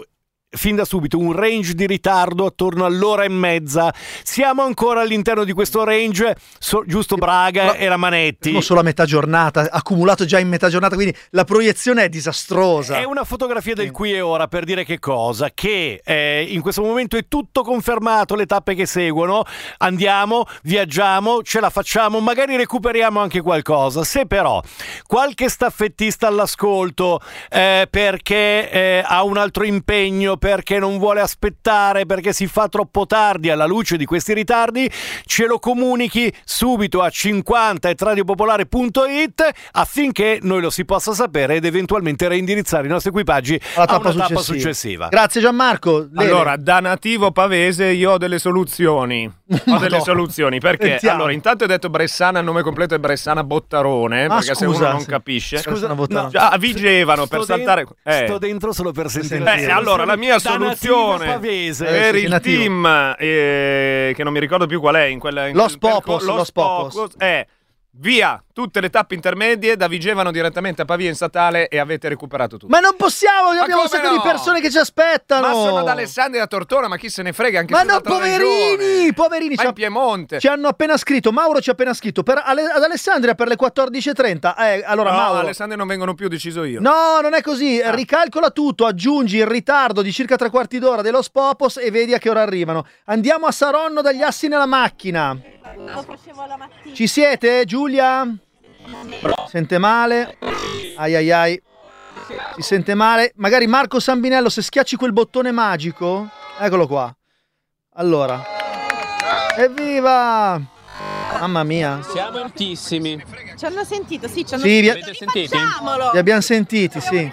fin da subito un range di ritardo attorno all'ora e mezza. Siamo ancora all'interno di questo range, giusto Braga e la Manetti. Siamo solo a metà giornata, accumulato già in metà giornata, quindi la proiezione è disastrosa. È una fotografia del qui e ora per dire che cosa? Che in questo momento è tutto confermato, le tappe che seguono, andiamo, viaggiamo, ce la facciamo, magari recuperiamo anche qualcosa. Se però qualche staffettista all'ascolto perché ha un altro impegno, perché non vuole aspettare, perché si fa troppo tardi alla luce di questi ritardi, ce lo comunichi subito a 50@radiopopolare.it affinché noi lo si possa sapere ed eventualmente reindirizzare i nostri equipaggi a una tappa successiva. Grazie Gianmarco. Allora, da nativo pavese io ho delle soluzioni. Perché? Sentiamo. Allora, intanto ho detto Bressana, il nome completo è Bressana Bottarone, perché se uno non capisce. Già Vigevano per saltare. Sto dentro solo per sentire. Allora, la mia soluzione per il team che non mi ricordo più qual è Los Popos è via tutte le tappe intermedie da Vigevano direttamente a Pavia in statale e avete recuperato tutto. Ma non possiamo, abbiamo un sacco di persone che ci aspettano. Ma sono ad Alessandria e da Tortona, ma chi se ne frega, anche ma no, poverini, ma in Piemonte. Ci hanno appena scritto, Mauro ci ha appena scritto ad Alessandria per le 14:30. Allora no, Mauro, Alessandria non vengono più, deciso io. No, non è così. Ricalcola tutto, aggiungi il ritardo di circa 3/4 d'ora dello Popos e vedi a che ora arrivano. Andiamo a Saronno dagli Assi nella macchina. Ci siete, Giulia? Sente male? Ai. Si sente male? Magari Marco Sambinello, se schiacci quel bottone magico. Eccolo qua. Allora. Evviva! Mamma mia. Siamo altissimi. Ci hanno sentito, sì, ci hanno sentito. Avete sentiti? Facciamolo. Li abbiamo sentiti, sì.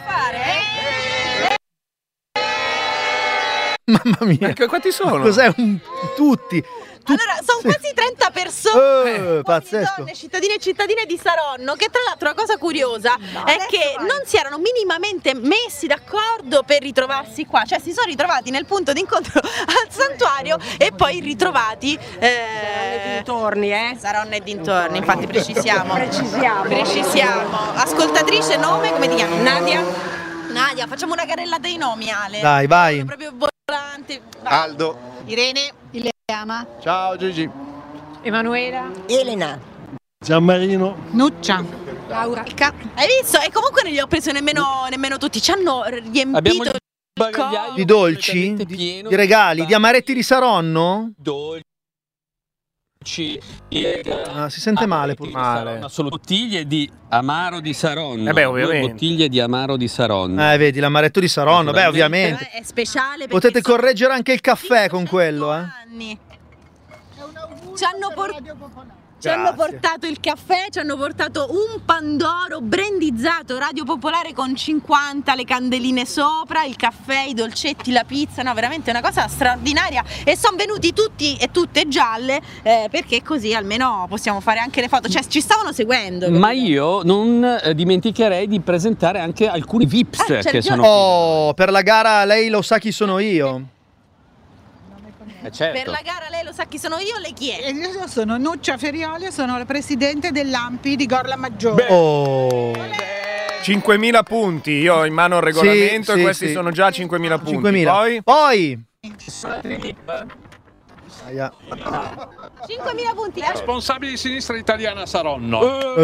Mamma mia. Quanti sono? Cos'è? Tutti. Allora, sono quasi 30 persone, pazzesco. donne, cittadine e cittadine di Saronno, che tra l'altro la cosa curiosa è che non si erano minimamente messi d'accordo per ritrovarsi qua, cioè si sono ritrovati nel punto d'incontro al santuario e poi ritrovati Saronno e dintorni, infatti precisiamo. Ascoltatrice, nome, come ti chiami? Nadia, facciamo una carrellata di nomi, Ale. Dai, vai. Proprio volante. Aldo. Irene. Ileana. Ciao Gigi. Emanuela. Elena. Gianmarino. Nuccia. Laura. Hai visto? E comunque non li ho preso nemmeno tutti. Ci hanno riempito di dolci, di regali, di amaretti di Saronno. Si sente male pur male. Sono bottiglie di amaro di Saronno. Ovviamente. 2 bottiglie di amaro di Saronno. Vedi l'amaretto di Saronno, ovviamente. È speciale. Potete correggere anche il caffè con quello, Ci hanno portato il caffè, ci hanno portato un pandoro brandizzato Radio Popolare con 50 le candeline sopra, il caffè, i dolcetti, la pizza, no, veramente una cosa straordinaria, e sono venuti tutti e tutte gialle perché così almeno possiamo fare anche le foto, cioè ci stavano seguendo. Ma io non dimenticherei di presentare anche alcuni VIPs che sono per la gara lei lo sa chi sono io. Certo. Per la gara lei lo sa chi sono io, le chiede. Io sono Nuccia Ferioli, sono la presidente dell'Ampi di Gorla Maggiore. 5.000 punti, io ho in mano il regolamento e questi sono già 5.000 punti. 5.000. Poi 5.000 punti. Responsabile di Sinistra Italiana Saronno.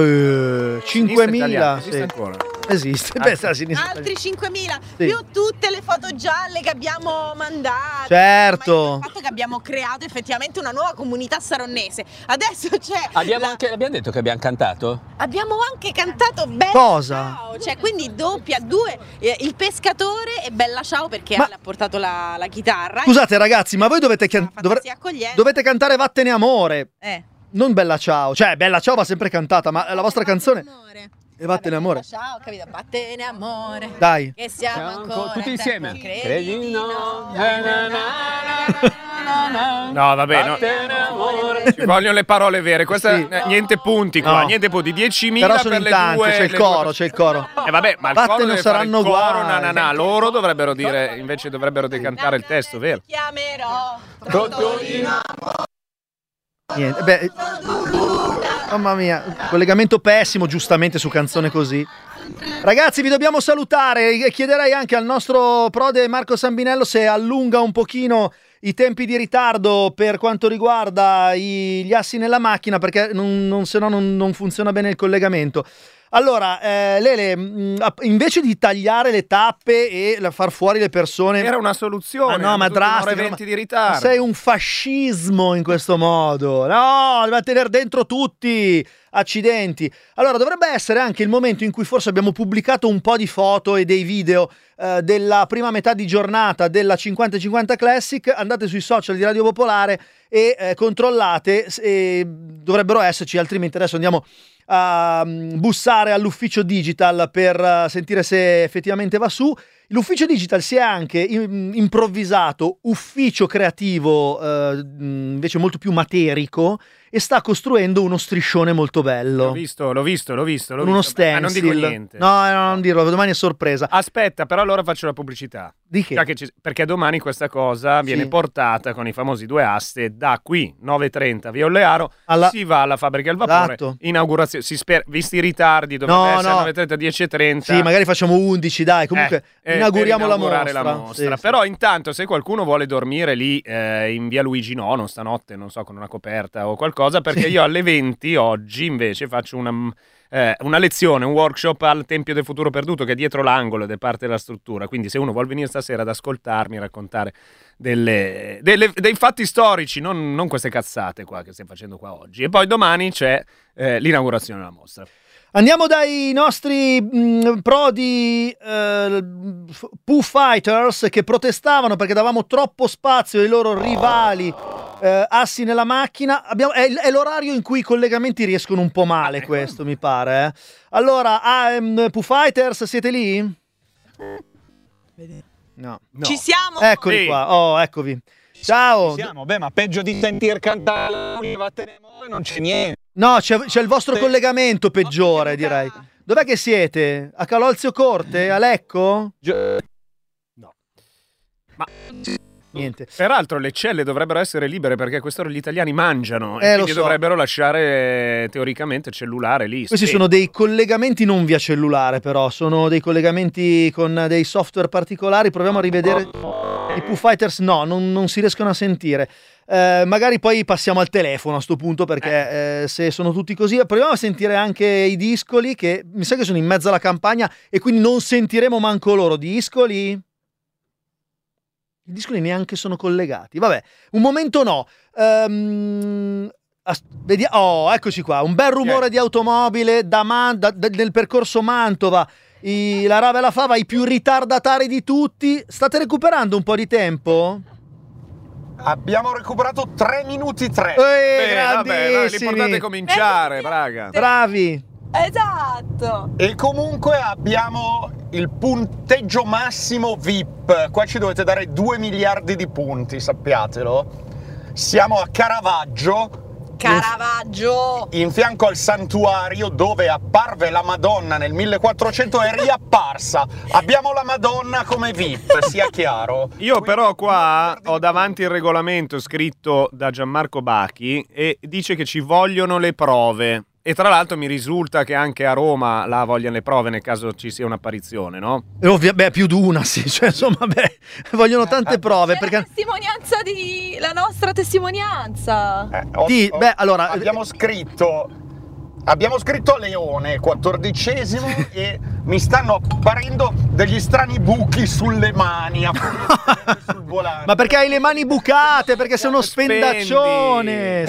5.000. Esiste. Altri 5.000 più tutte le foto gialle che abbiamo mandato. Certo. Il fatto che abbiamo creato effettivamente una nuova comunità saronnese. Adesso c'è. Abbiamo detto che abbiamo cantato? Abbiamo anche cantato Bella Cosa? Ciao. Cioè, quindi doppia, due. Il pescatore e Bella Ciao perché Ale ha portato la chitarra. Scusate ragazzi, ma voi dovete cantare Vattene amore. Non Bella Ciao. Cioè, Bella Ciao va sempre cantata, ma la vostra canzone e Vattene amore. Ciao, capito? Vattene amore. Dai. Che siamo ancora tutti insieme. Credi no. No, vabbè, no. Ci vogliono le parole vere. Questa niente punti qua, niente punti. 10.000 però sono per le tante, due. c'è il coro, c'è il coro. Vabbè, ma il Vattene coro deve saranno fare il coro, guai. loro dovrebbero dire, invece dovrebbero decantare il testo, vero? Chiamerò. Niente, mamma mia, collegamento pessimo giustamente su canzone così. Ragazzi, vi dobbiamo salutare. Chiederei anche al nostro prode Marco Sambinello se allunga un pochino i tempi di ritardo per quanto riguarda gli assi nella macchina, perché se no non funziona bene il collegamento. Allora, Lele, invece di tagliare le tappe e far fuori le persone... Era una soluzione. No, ma drastico. 20 di ritardo. Sei un fascismo in questo modo. No, deve tenere dentro tutti. Accidenti. Allora, dovrebbe essere anche il momento in cui forse abbiamo pubblicato un po' di foto e dei video della prima metà di giornata della 50-50 Classic. Andate sui social di Radio Popolare e controllate. Dovrebbero esserci, altrimenti adesso andiamo a bussare all'ufficio digital per sentire se effettivamente va su. L'ufficio digital si è anche improvvisato ufficio creativo invece molto più materico e sta costruendo uno striscione molto bello. L'ho visto. Uno stencil. Non dico niente. No, non dirlo, domani è sorpresa. Aspetta, però allora faccio la pubblicità. Di che? Perché domani questa cosa viene portata con i famosi 2 aste da qui, 9:30 via Ollearo, si va alla fabbrica del vapore, inaugurazione, si spera, visti i ritardi, dovrebbe essere 9:30, 10:30. Sì, magari facciamo 11, dai, comunque inauguriamo la mostra. Sì. Però intanto se qualcuno vuole dormire lì in via Luigi Nono stanotte, non so, con una coperta o qualcosa, perché io alle 20 oggi invece faccio una lezione, un workshop al Tempio del Futuro Perduto, che è dietro l'angolo ed è parte della struttura, quindi se uno vuole venire stasera ad ascoltarmi, raccontare dei fatti storici, non queste cazzate qua che stiamo facendo qua oggi. E poi domani c'è l'inaugurazione della mostra. Andiamo dai nostri prodi Pooh Fighters che protestavano perché davamo troppo spazio ai loro rivali assi nella macchina. È l'orario in cui i collegamenti riescono un po' male, questo mi pare. Allora, Pooh Fighters, siete lì? No. Ci siamo? Eccoli qua, eccovi. Ciao. Ci siamo, ma peggio di sentir cantare non c'è niente. No, c'è il vostro collegamento peggiore, direi. Dov'è che siete? A Calolzio Corte? A Lecco? No. Ma niente. Peraltro le celle dovrebbero essere libere perché a quest'ora gli italiani mangiano e quindi dovrebbero lasciare teoricamente il cellulare lì. Questi sono dei collegamenti non via cellulare, però sono dei collegamenti con dei software particolari. Proviamo a rivedere i Pooh Fighters. No, non si riescono a sentire. Magari poi passiamo al telefono a sto punto, perché se sono tutti così. Proviamo a sentire anche i Discoli, che mi sa che sono in mezzo alla campagna e quindi non sentiremo manco loro. Discoli? I Discoli neanche sono collegati. Vabbè, un momento no. Eccoci qua. Un bel rumore di automobile del percorso Mantova. La Rava e la Fava, i più ritardatari di tutti. State recuperando un po' di tempo? Abbiamo recuperato 3 minuti 3. Vabbè, l'importante è cominciare, Braga. Bravi. Esatto. E comunque abbiamo il punteggio massimo VIP. Qua ci dovete dare 2 miliardi di punti, sappiatelo. Siamo a Caravaggio, in fianco al santuario dove apparve la Madonna nel 1400, è riapparsa. Abbiamo la Madonna come VIP, sia chiaro. Io però qua ho davanti il regolamento scritto da Gianmarco Bachi e dice che ci vogliono le prove. E tra l'altro mi risulta che anche a Roma la vogliano le prove nel caso ci sia un'apparizione, no? Più di una, sì. Cioè, insomma, vogliono tante prove. Perché La nostra testimonianza. Allora abbiamo scritto a Leone, 14° e mi stanno apparendo degli strani buchi sulle mani, sul volante. Ma perché hai le mani bucate? Perché sono spendaccione.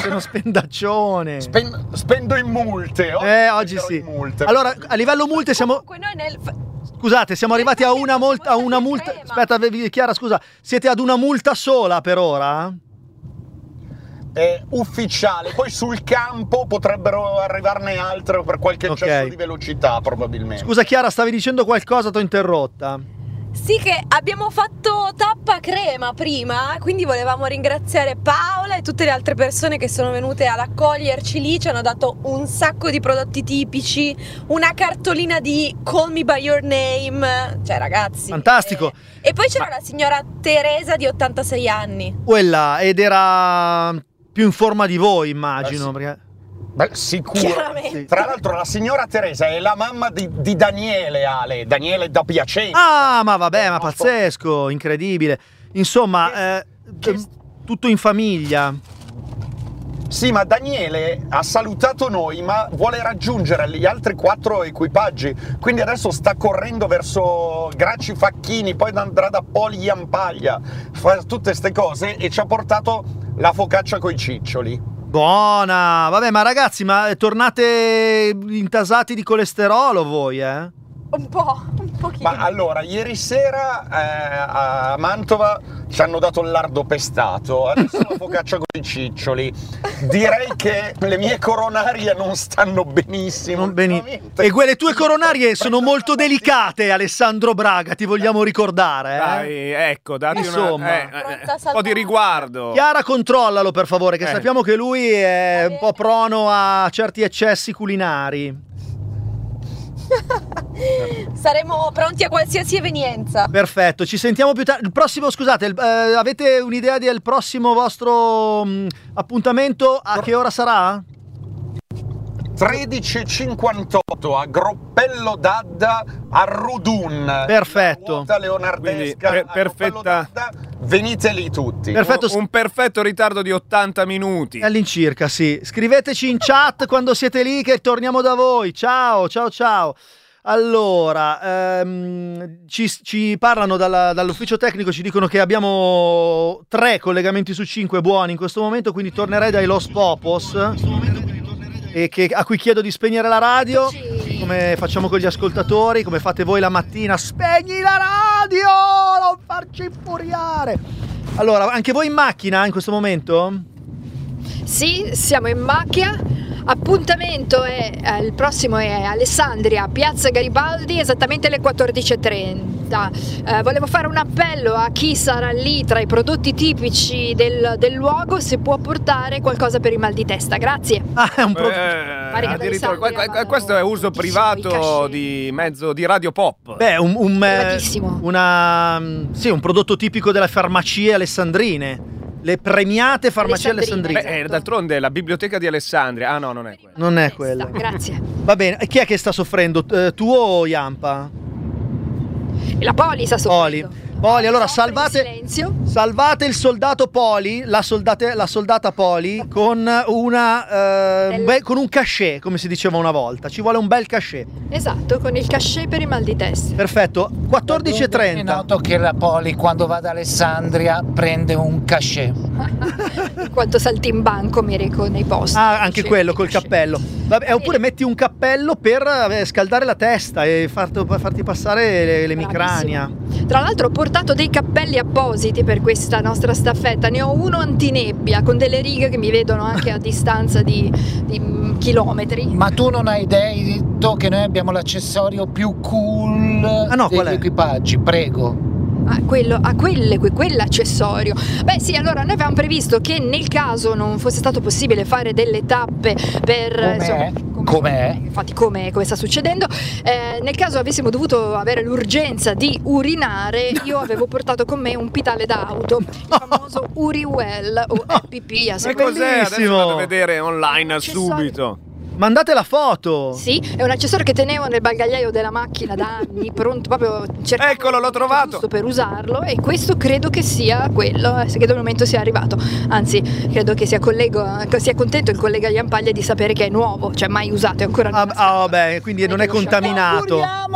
Spendo in multe. Oggi sì. Multe. Allora, a livello multe siamo... Scusate, siamo arrivati a una multa. Aspetta, Chiara, scusa. Siete ad una multa sola per ora? È ufficiale, poi sul campo potrebbero arrivarne altre per qualche eccesso di velocità, probabilmente. Scusa Chiara, stavi dicendo qualcosa, t'ho interrotta. Sì, che abbiamo fatto tappa crema prima, quindi volevamo ringraziare Paola e tutte le altre persone che sono venute ad accoglierci lì, ci hanno dato un sacco di prodotti tipici, una cartolina di Call Me By Your Name, cioè ragazzi. Fantastico. E poi c'era la signora Teresa di 86 anni. Quella, ed era più in forma di voi, immagino. Sì. Perché... Beh, sicuro. Sì. Tra l'altro la signora Teresa è la mamma di Daniele, Ale. Daniele da Piacenza. Ah, ma vabbè, ma pazzesco, incredibile. Insomma, tutto in famiglia. Sì, ma Daniele ha salutato noi, ma vuole raggiungere gli altri 4 equipaggi, quindi adesso sta correndo verso Gracci Facchini, poi andrà da Poli Jampaglia, fa tutte queste cose e ci ha portato la focaccia coi ciccioli. Buona! Vabbè, ma ragazzi, ma tornate intasati di colesterolo voi, Un pochino. Ma allora, ieri sera a Mantova ci hanno dato il lardo pestato, adesso la focaccia con i ciccioli. Direi che le mie coronarie non stanno benissimo. E quelle tue coronarie sono molto delicate, Alessandro Braga, ti vogliamo ricordare. Dai, ecco, dati insomma, un po' di riguardo. Chiara, controllalo per favore, che sappiamo che lui è un po' prono a certi eccessi culinari. Saremo pronti a qualsiasi evenienza. Perfetto, ci sentiamo più tardi. Il prossimo, scusate, avete un'idea del prossimo vostro appuntamento? A che ora sarà? 13:58 a Groppello d'Adda a Rudun. Perfetto. Ruota leonardesca. Perfetta. Venite lì tutti. Perfetto. Un perfetto ritardo di 80 minuti. All'incirca, sì. Scriveteci in chat quando siete lì che torniamo da voi. Ciao. Allora, ci parlano dall'ufficio tecnico, ci dicono che abbiamo 3 collegamenti su 5 buoni in questo momento, quindi tornerei dai Los Popos e a cui chiedo di spegnere la radio, come facciamo con gli ascoltatori, come fate voi la mattina. Spegni la radio, non farci infuriare. Allora, anche voi in macchina in questo momento? Sì, siamo in macchina. Appuntamento il prossimo è Alessandria, Piazza Garibaldi, esattamente alle 14:30. Volevo fare un appello a chi sarà lì tra i prodotti tipici del luogo, se può portare qualcosa per il mal di testa. Grazie. È un addirittura questo è uso privato di mezzo di Radio Pop. Beh, un prodotto tipico delle farmacie alessandrine. Le premiate farmacie alessandrine. Beh, d'altronde la biblioteca di Alessandria. Ah no, non è quella. Non è quella. Grazie. Va bene, e chi è che sta soffrendo? Tu o Iampa? La Poli sta soffrendo. Poli, allora salvate il soldato Poli, la soldata Poli con con un cachet, come si diceva una volta. Ci vuole un bel cachet. Esatto, con il cachet per il mal di testa. Perfetto. 14:30. È noto che la Poli quando va ad Alessandria prende un cachet. Quanto saltimbanco mi reco nei posti. Anche quello col cappello. Vabbè, oppure metti un cappello per scaldare la testa e farti passare l'emicrania. Tra l'altro ho portato dei cappelli appositi per questa nostra staffetta. Ne ho uno antinebbia con delle righe che mi vedono anche a distanza di chilometri. Ma tu non hai detto che noi abbiamo l'accessorio più cool degli equipaggi, prego. Quell'accessorio. Beh sì, allora noi avevamo previsto che nel caso non fosse stato possibile fare delle tappe per com'è? Infatti come sta succedendo, nel caso avessimo dovuto avere l'urgenza di urinare, io avevo portato con me un pitale d'auto, il famoso Uriwell o EPP. Ma cos'è? Adesso vado a vedere online subito. Mandate la foto. Sì, è un accessorio che tenevo nel bagagliaio della macchina da anni, pronto proprio cercavo. Eccolo, l'ho trovato. Giusto per usarlo, e questo credo che sia quello, credo il momento sia arrivato. Anzi, credo che sia contento il collega Jampaglia di sapere che è nuovo, cioè mai usato, è ancora nuovo. Vabbè, quindi non è contaminato.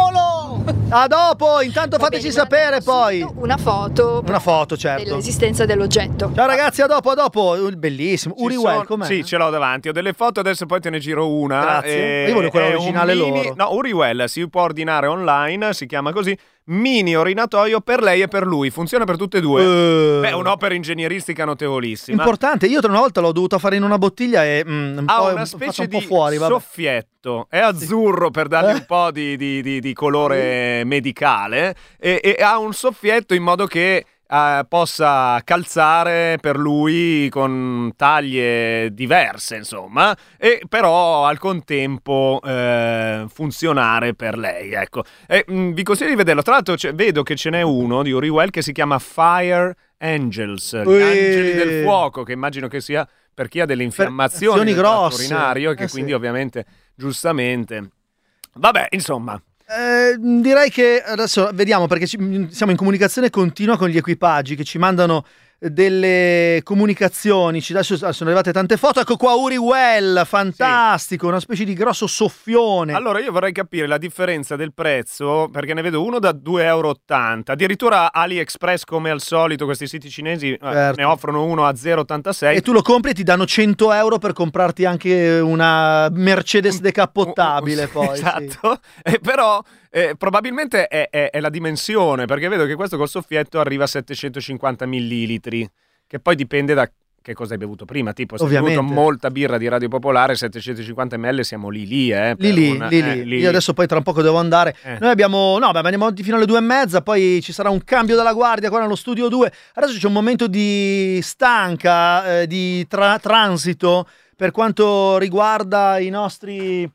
A dopo, intanto fateci sapere poi. Una foto, certo, dell'esistenza dell'oggetto. Ciao ragazzi, a dopo. Bellissimo. Uriwell, com'è? Sì, ce l'ho davanti, ho delle foto, adesso poi te ne giro una. Grazie. Io voglio quella originale loro. No, Uriwell si può ordinare online, si chiama così. Mini orinatoio per lei e per lui, funziona per tutte e due. Beh, un'opera ingegneristica notevolissima. Importante, io una volta l'ho dovuta fare in una bottiglia e ha una specie di fuori, soffietto, è azzurro per dargli un po' di colore medicale e ha un soffietto in modo che possa calzare per lui con taglie diverse, insomma, e però al contempo funzionare per lei, ecco. Vi consiglio di vederlo. Tra l'altro vedo che ce n'è uno di Uriwell che si chiama Fire Angels, gli angeli del fuoco, che immagino che sia per chi ha delle infiammazioni nel tratto grosse urinario, che quindi ovviamente giustamente vabbè, insomma. Direi che adesso vediamo, perché siamo in comunicazione continua con gli equipaggi che ci mandano delle comunicazioni. Adesso sono arrivate tante foto. Ecco qua Uri Well, fantastico, una specie di grosso soffione. Allora io vorrei capire la differenza del prezzo, perché ne vedo uno da 2,80 €, addirittura AliExpress, come al solito questi siti cinesi ne offrono uno a 0,86 e tu lo compri e ti danno 100 € per comprarti anche una Mercedes decappottabile poi. Esatto, però probabilmente è la dimensione, perché vedo che questo col soffietto arriva a 750 millilitri, che poi dipende da che cosa hai bevuto prima, tipo se hai bevuto molta birra di Radio Popolare, 750 ml siamo lì. Lì. Io adesso poi tra un poco devo andare. Noi andiamo avanti fino alle 2:30, poi ci sarà un cambio della guardia qua nello studio 2. Adesso c'è un momento di stanca, di transito per quanto riguarda i nostri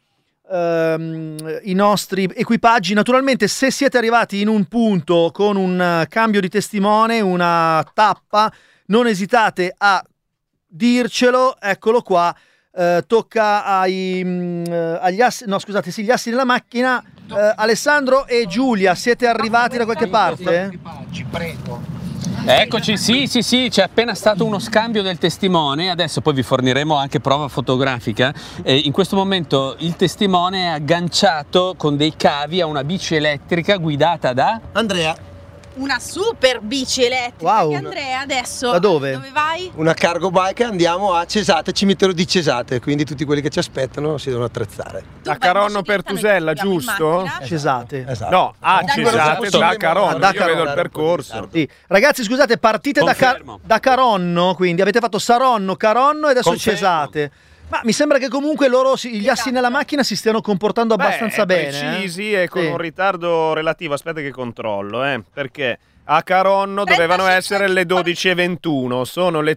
equipaggi. Naturalmente, se siete arrivati in un punto con un cambio di testimone, una tappa, non esitate a dircelo. Eccolo qua. Tocca agli assi, no scusate, sì, gli assi della macchina. Alessandro e Giulia, siete arrivati da qualche parte? Prego. Eccoci, sì, c'è appena stato uno scambio del testimone, adesso poi vi forniremo anche prova fotografica. In questo momento il testimone è agganciato con dei cavi a una bici elettrica guidata da Andrea. Una super bici elettrica. Che Andrea adesso da dove vai? Una cargo bike, andiamo a Cesate, cimitero di Cesate, quindi tutti quelli che ci aspettano si devono attrezzare. Da Caronno Pertusella, giusto? Cesate. Esatto. No, a Cesate da Caronno, io vedo il percorso. Sì. Ragazzi, scusate, partite da Caronno, quindi avete fatto Saronno, Caronno e adesso Cesate. Ma mi sembra che comunque loro, gli assi nella macchina, si stiano comportando abbastanza bene. Precisi e con un ritardo relativo. Aspetta che controllo, perché a Caronno dovevano essere le 12:21, sono le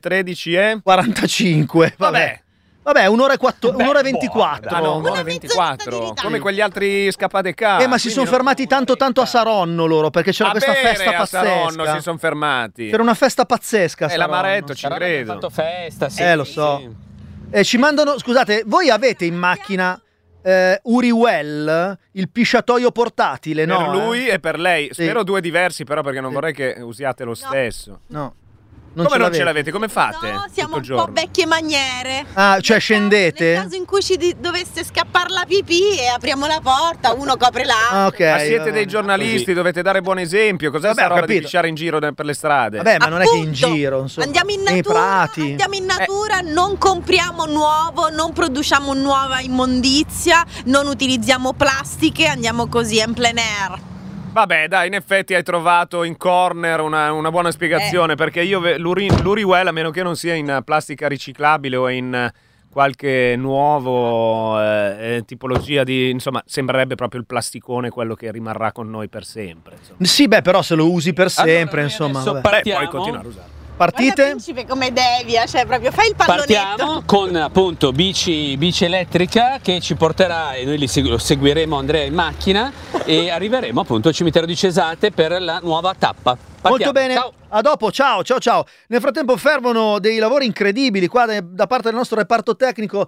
13:45. Vabbè, un'ora e 24. Ah no, un'ora e 24. Come quegli altri scappate car. Ma si sono fermati tanto a Saronno loro, perché c'era questa festa pazzesca. A Saronno si sono fermati. C'era una festa pazzesca a Saronno. L'amaretto, ci credo. Hanno fatto festa, sì. Lo so. Ci mandano, scusate, voi avete in macchina Uri Well, il pisciatoio portatile, no? Per lui e per lei. Spero due diversi, però, perché non vorrei che usiate lo stesso. No. Come non ce l'avete? Come fate? No, siamo un po' vecchie maniere. Ah, cioè scendete? Nel caso in cui ci dovesse scappare la pipì e apriamo la porta, uno copre l'altro. Ma siete dei giornalisti, dovete dare buon esempio. Cos'è sta roba di pisciare in giro per le strade? Vabbè, ma non è che in giro, insomma. Andiamo in nei natura, prati. andiamo in natura, non compriamo nuovo, non produciamo nuova immondizia, non utilizziamo plastiche, andiamo così en plein air. Vabbè, dai, in effetti hai trovato in corner una buona spiegazione, perché io l'Uriwell, a meno che non sia in plastica riciclabile o in qualche nuovo tipologia di, insomma, sembrerebbe proprio il plasticone quello che rimarrà con noi per sempre. Insomma. Sì, beh, però se lo usi per sempre, insomma. Poi continuare a usarlo. Partite? Guarda, principe, come devia, cioè proprio fai il pallonetto. Partiamo con appunto bici elettrica che ci porterà, e noi lo seguiremo, Andrea in macchina, e arriveremo appunto al cimitero di Cesate per la nuova tappa. Partiamo. Molto bene, ciao. A dopo, ciao. Nel frattempo fermano dei lavori incredibili qua da parte del nostro reparto tecnico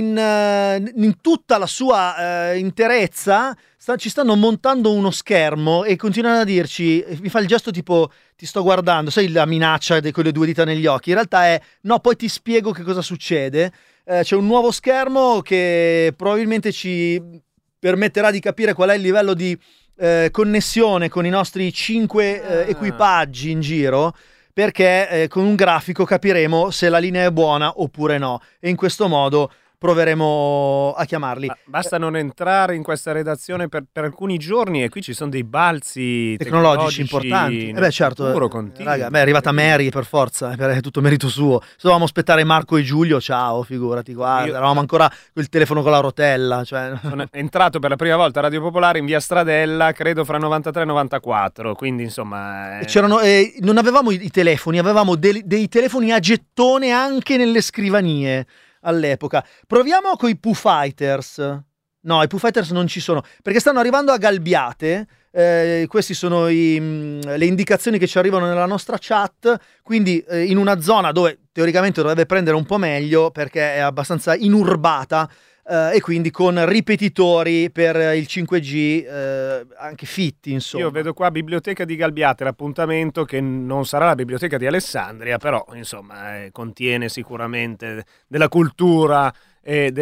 in tutta la sua interezza. Ci stanno montando uno schermo e continuano a dirci, mi fa il gesto tipo ti sto guardando, sai la minaccia con le due dita negli occhi, in realtà è no, poi ti spiego che cosa succede. C'è un nuovo schermo che probabilmente ci permetterà di capire qual è il livello di connessione con i nostri 5 equipaggi in giro, perché con un grafico capiremo se la linea è buona oppure no, e in questo modo proveremo a chiamarli. Basta non entrare in questa redazione per alcuni giorni e qui ci sono dei balzi tecnologici importanti. Certo, raga, è arrivata Mary per forza, è tutto merito suo. Se dovevamo aspettare Marco e Giulio, ciao, figurati, guarda, eravamo ancora col telefono con la rotella. Cioè. Sono entrato per la prima volta a Radio Popolare in via Stradella, credo fra 93 e 94, quindi insomma... non avevamo i telefoni, avevamo dei telefoni a gettone anche nelle scrivanie. All'epoca. Proviamo con i Pooh Fighters. No, i Pooh Fighters non ci sono, perché stanno arrivando a Galbiate. Queste sono le indicazioni che ci arrivano nella nostra chat, quindi in una zona dove teoricamente dovrebbe prendere un po' meglio perché è abbastanza inurbata, e quindi con ripetitori per il 5G anche fitti, insomma. Io vedo qua Biblioteca di Galbiate, l'appuntamento che non sarà la Biblioteca di Alessandria, però insomma contiene sicuramente della cultura e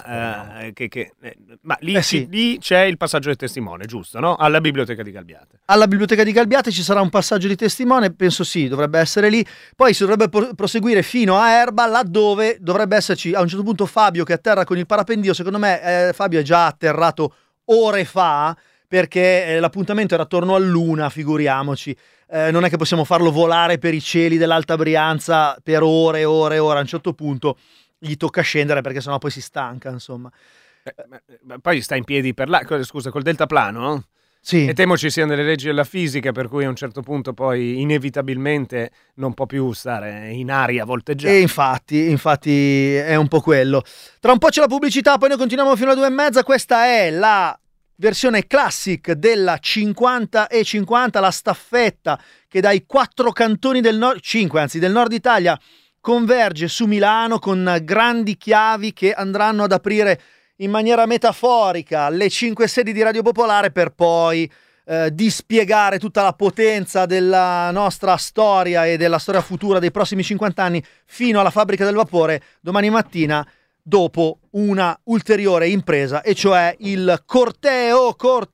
ma lì, sì. Lì c'è il passaggio del testimone, giusto, no? Alla Biblioteca di Galbiate. Alla Biblioteca di Galbiate ci sarà un passaggio di testimone, penso sì, dovrebbe essere lì. Poi si dovrebbe proseguire fino a Erba, laddove dovrebbe esserci a un certo punto Fabio che atterra con il parapendio. Secondo me Fabio è già atterrato ore fa, perché l'appuntamento era attorno all'1, figuriamoci. Non è che possiamo farlo volare per i cieli dell'Alta Brianza per ore e ore e ore. A un certo punto gli tocca scendere perché sennò poi si stanca, insomma. Ma poi sta in piedi scusa, col deltaplano? Sì. E temo ci siano delle leggi della fisica per cui a un certo punto poi inevitabilmente non può più stare in aria volteggiando. E infatti è un po' quello. Tra un po' c'è la pubblicità, poi noi continuiamo fino alle 2:30. Questa è la versione classic della 50/50, la staffetta che dai 4 cantoni del nord, 5 anzi, del nord Italia converge su Milano con grandi chiavi che andranno ad aprire in maniera metaforica le 5 sedi di Radio Popolare per poi dispiegare tutta la potenza della nostra storia e della storia futura dei prossimi 50 anni fino alla fabbrica del vapore domani mattina, dopo una ulteriore impresa, e cioè il corteo.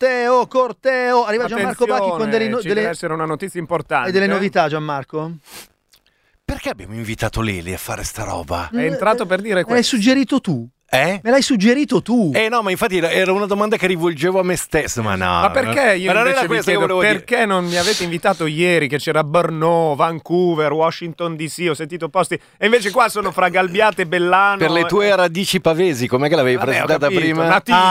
Arriva Gianmarco Bacchi con deve essere una notizia importante. E delle novità, Gianmarco? Perché abbiamo invitato Leli a fare sta roba? È entrato per dire questo. L'hai suggerito tu. Me l'hai suggerito tu. No, ma infatti era una domanda che rivolgevo a me stesso, ma no. Ma perché io invece vi chiedo perché non mi avete invitato ieri che c'era Brno, Vancouver, Washington DC, ho sentito posti, e invece qua sono fra Galbiate e Bellano. Per le tue radici pavesi, com'è che l'avevi presentata prima?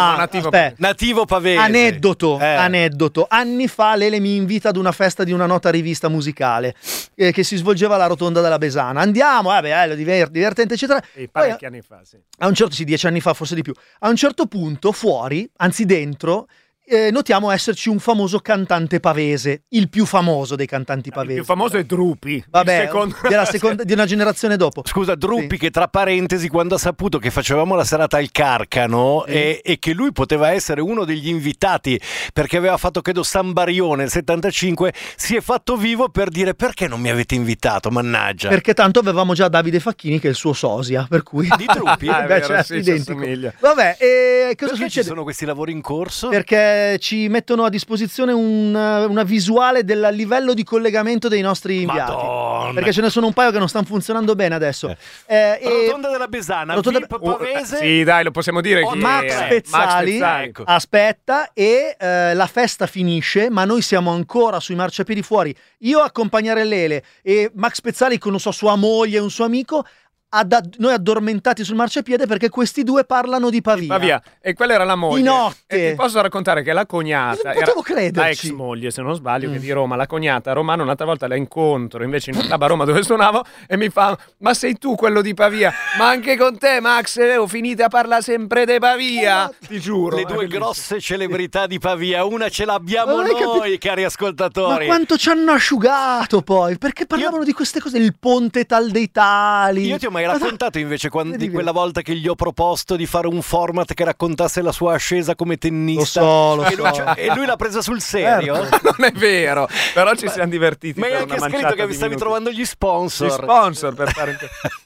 Nativo pavese. Aneddoto. Anni fa Lele mi invita ad una festa di una nota rivista musicale che si svolgeva alla Rotonda della Besana. Andiamo, divertente eccetera. Parecchi anni fa, sì. A un certo 10 anni fa, forse di più. A un certo punto fuori, anzi dentro, notiamo esserci un famoso cantante pavese, il più famoso dei cantanti pavesi. Il più famoso è Drupi. Vabbè, di una generazione dopo. Scusa, Drupi, che tra parentesi, quando ha saputo che facevamo la serata al Carcano e che lui poteva essere uno degli invitati perché aveva fatto, credo, San Barione nel 75, si è fatto vivo per dire: perché non mi avete invitato, mannaggia. Perché tanto avevamo già Davide Facchini che è il suo sosia, per cui di Drupi? Identico. Vabbè, cosa perché succede? Ci sono questi lavori in corso? Perché ci mettono a disposizione una visuale del livello di collegamento dei nostri inviati. Madonna. Perché ce ne sono un paio che non stanno funzionando bene adesso. Rotonda della Besana, VIP pavese. Sì, dai, lo possiamo dire. Max Pezzali. Ecco. Aspetta, e la festa finisce, ma noi siamo ancora sui marciapiedi fuori. Io a accompagnare Lele e Max Pezzali con, non so, sua moglie e un suo amico, noi addormentati sul marciapiede perché questi due parlano di Pavia. E quella era la moglie. Di notte. E ti posso raccontare che la cognata non potevo crederci. La ex moglie, se non sbaglio, che è di Roma, la cognata romana. Un'altra volta la incontro invece in un club a Roma dove suonavo e mi fa: ma sei tu quello di Pavia? Ma anche con te, Max, finite a parlare sempre di Pavia. Ti giuro. Le due grosse celebrità di Pavia, una ce l'abbiamo noi, cari ascoltatori. Ma quanto ci hanno asciugato poi? Perché parlavano di queste cose, il ponte tal dei tali. Io ti ho mai raccontato invece di quella volta che gli ho proposto di fare un format che raccontasse la sua ascesa come tennista? Lo so. E lui l'ha presa sul serio? Non è vero, però ci siamo divertiti. Ma hai anche scritto che vi stavi trovando gli sponsor. Gli sponsor per fare.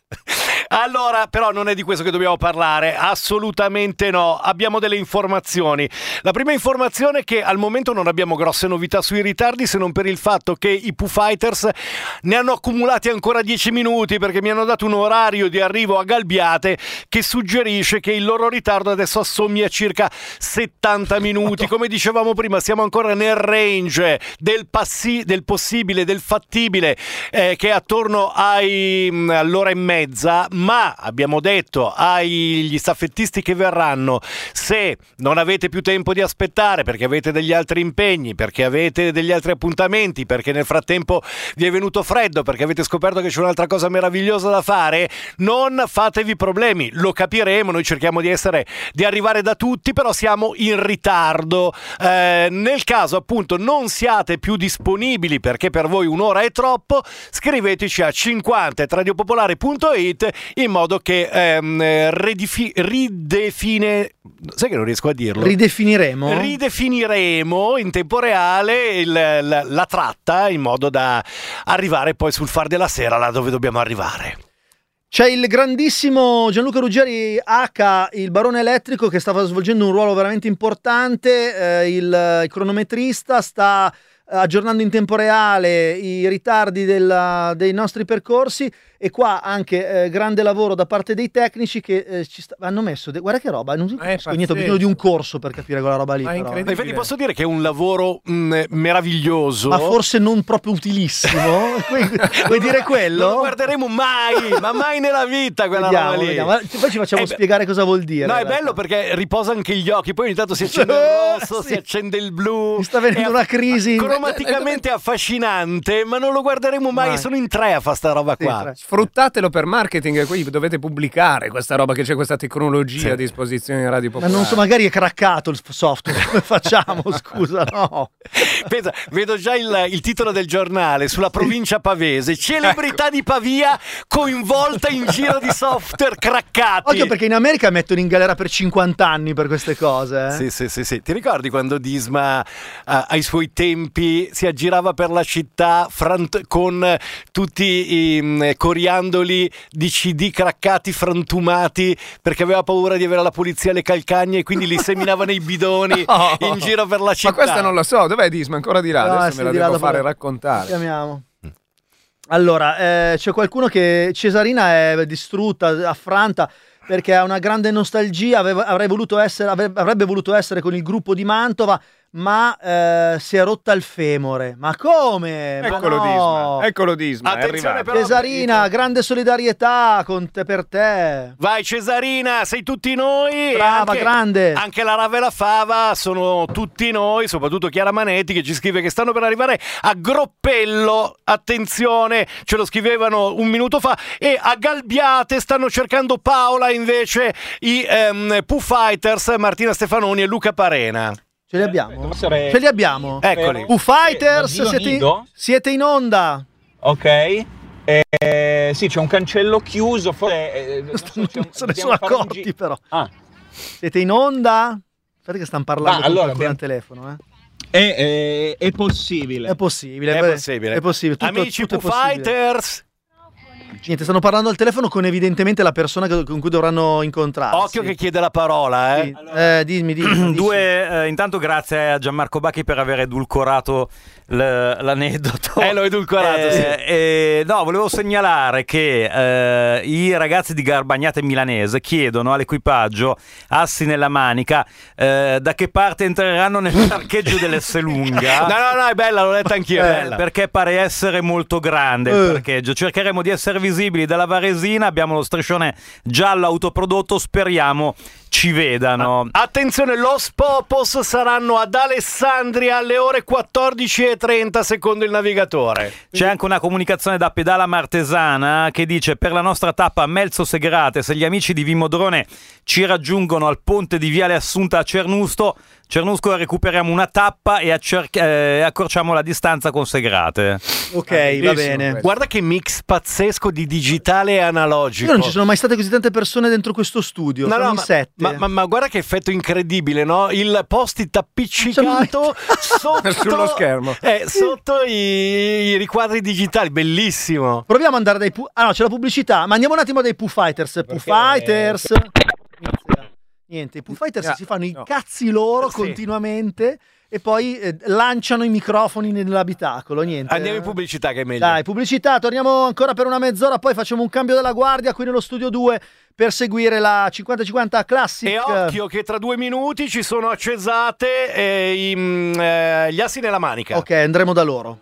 Allora, però non è di questo che dobbiamo parlare, assolutamente no. Abbiamo delle informazioni. La prima informazione è che al momento non abbiamo grosse novità sui ritardi, se non per il fatto che i Foo Fighters ne hanno accumulati ancora 10 minuti, perché mi hanno dato un orario di arrivo a Galbiate che suggerisce che il loro ritardo adesso assommi a circa 70 minuti. Come dicevamo prima, siamo ancora nel range del possibile, del fattibile, che è attorno all'ora e mezza, ma abbiamo detto agli staffettisti che verranno, se non avete più tempo di aspettare perché avete degli altri impegni, perché avete degli altri appuntamenti, perché nel frattempo vi è venuto freddo, perché avete scoperto che c'è un'altra cosa meravigliosa da fare, non fatevi problemi, lo capiremo, noi cerchiamo di arrivare da tutti, però siamo in ritardo. Nel caso appunto non siate più disponibili perché per voi un'ora è troppo, scriveteci a 50@radiopopolare.it in modo che sai che non riesco a dirlo? Ridefiniremo in tempo reale la tratta in modo da arrivare poi sul far della sera là dove dobbiamo arrivare. C'è il grandissimo Gianluca Ruggeri H, il barone elettrico, che stava svolgendo un ruolo veramente importante, il cronometrista sta aggiornando in tempo reale i ritardi dei nostri percorsi, e qua anche grande lavoro da parte dei tecnici che hanno messo guarda che roba, non capisco niente, ho bisogno di un corso per capire quella roba lì. Infatti posso dire che è un lavoro meraviglioso, ma forse non proprio utilissimo. Vuoi dire quello? Non lo guarderemo mai, ma mai nella vita quella roba lì. Poi ci facciamo spiegare cosa vuol dire. No, è bello perché riposa anche gli occhi, poi ogni tanto si accende il rosso, si accende il blu. Mi sta venendo una crisi cromaticamente affascinante, ma non lo guarderemo mai. Sono in 3 a fare sta roba qua. Sfruttatelo per marketing, qui dovete pubblicare questa roba, che c'è questa tecnologia a disposizione di Radio Popolare. Ma non so, magari è craccato il software, come facciamo? Scusa, no. Pensa, vedo già il titolo del giornale sulla provincia pavese, celebrità di Pavia coinvolta in giro di software craccati. Occhio, perché in America mettono in galera per 50 anni per queste cose. Sì. Ti ricordi quando Disma ai suoi tempi si aggirava per la città con tutti i coriandoli di CD craccati, frantumati, perché aveva paura di avere la polizia alle calcagne e quindi li seminava nei bidoni in giro per la città. Ma questa non lo so, dov'è Disma? Ancora di là? No, adesso me la devo fare raccontare. Chiamiamo. Allora, c'è qualcuno che Cesarina è distrutta, affranta, perché ha una grande nostalgia, avrebbe voluto essere con il gruppo di Mantova, ma si è rotta il femore. Ma come? Eccolo Disma, attenzione però, Cesarina, grande solidarietà per te. Vai Cesarina, sei tutti noi. Brava, grande. Anche la Rave e la Fava sono tutti noi, soprattutto Chiara Manetti che ci scrive che stanno per arrivare a Groppello, attenzione, ce lo scrivevano un minuto fa, e a Galbiate stanno cercando Paola invece i Pooh Fighters, Martina Stefanoni e Luca Parena. Ce li abbiamo? Ce li abbiamo. Eccoli. Pooh Fighters, siete in onda. Ok. Sì, c'è un cancello chiuso. Non se ne sono accorti però. Siete in onda? Aspetta che stanno parlando al telefono. È possibile. È possibile. Amici Pooh Fighters. Niente, stanno parlando al telefono con evidentemente la persona con cui dovranno incontrarsi. Occhio che chiede la parola, Sì. Dimmi. Intanto grazie a Gianmarco Bacchi per aver edulcorato l'aneddoto. L'ho edulcorato, sì. No, volevo segnalare che i ragazzi di Garbagnate Milanese chiedono all'equipaggio, assi nella manica, da che parte entreranno nel parcheggio dell'Esselunga. No, è bella, l'ho letta anch'io. Perché pare essere molto grande il parcheggio. Cercheremo di essere visibili dalla Varesina, abbiamo lo striscione giallo autoprodotto, speriamo ci vedano. Attenzione, Los Popos saranno ad Alessandria alle ore 14:30 secondo il navigatore. C'è anche una comunicazione da Pedala Martesana che dice: per la nostra tappa Melzo Segrate, se gli amici di Vimodrone ci raggiungono al ponte di Viale Assunta a Cernusco recuperiamo una tappa e accorciamo la distanza con Segrate. Ok, va bene. Guarda che mix pazzesco di digitale e analogico. Io non ci sono mai state così tante persone dentro questo studio. Sono in 7. Ma guarda che effetto incredibile, no? Il post-it appiccicato sotto sullo schermo. Sotto i riquadri digitali, bellissimo. Proviamo ad andare dai c'è la pubblicità. Ma andiamo un attimo dai Pooh Fighters. Pooh Fighters. Niente, i Pooh Fighters si fanno i cazzi loro continuamente e poi lanciano i microfoni nell'abitacolo. Niente. Andiamo in pubblicità che è meglio. Dai, pubblicità, torniamo ancora per una mezz'ora, poi facciamo un cambio della guardia qui nello studio 2 per seguire la 50-50 Classic. E occhio che tra 2 minuti ci sono accesate gli assi nella manica. Ok, andremo da loro.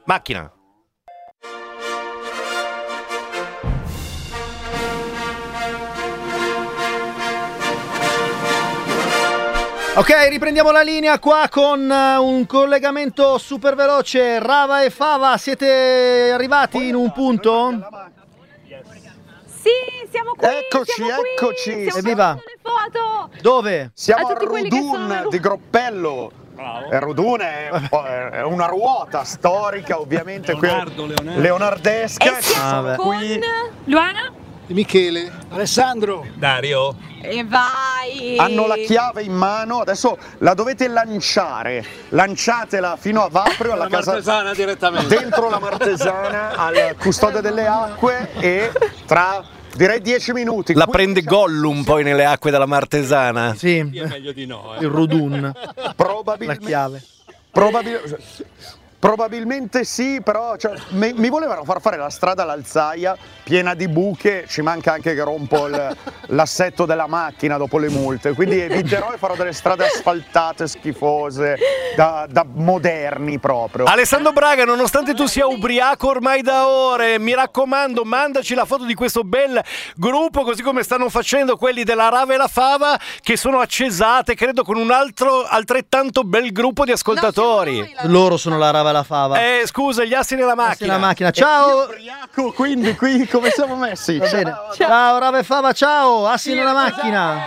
Ok, riprendiamo la linea qua con un collegamento super veloce. Rava e Fava, siete arrivati in un punto? Sì, siamo qui. Eccoci. Evviva. Le foto. Dove? Siamo a Rodun di Groppello. Rodun è una ruota storica, ovviamente leonardesca. E siamo con Luana, Michele, Alessandro, Dario. e vai. Hanno la chiave in mano, adesso la dovete lanciare. Lanciatela fino a Vaprio, alla casa Martesana direttamente. dentro la Martesana, al custode delle acque, e tra direi 10 minuti. La prende Gollum poi nelle acque della Martesana. Sì, È meglio di no. il Rodun, la chiave. Probabilmente sì, però mi volevano far fare la strada all'Alzaia piena di buche, ci manca anche che rompo l'assetto della macchina dopo le multe, quindi eviterò e farò delle strade asfaltate schifose, da moderni proprio. Alessandro Braga, nonostante tu sia ubriaco ormai da ore, mi raccomando, mandaci la foto di questo bel gruppo, così come stanno facendo quelli della Rava e la Fava, che sono a Cesate, credo, con un altro altrettanto bel gruppo di ascoltatori. Loro sono la Rava e la Fava. Scusa, gli assi nella macchina. Ciao. Ubriaco, quindi qui come siamo messi? Va bene. Ciao Rava e Fava, ciao. Assi nella macchina.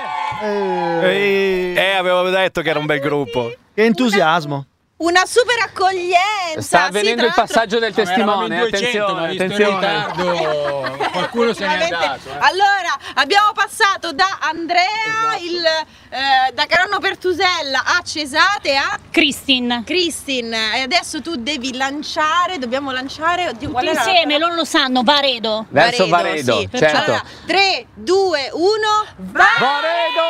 Avevo detto che era un bel gruppo. Che entusiasmo. Una super accoglienza. Sta avvenendo il passaggio del testimone. Attenzione. Qualcuno se n'è andato. Allora, abbiamo passato da Andrea, da Caranno Pertusella, a Cesate, a Kristin. E adesso tu devi dobbiamo lanciare. Oddio, Tutti insieme, loro lo sanno, Varedo. Verso Varedo, sì. certo. Allora, 3, 2, 1, Varedo!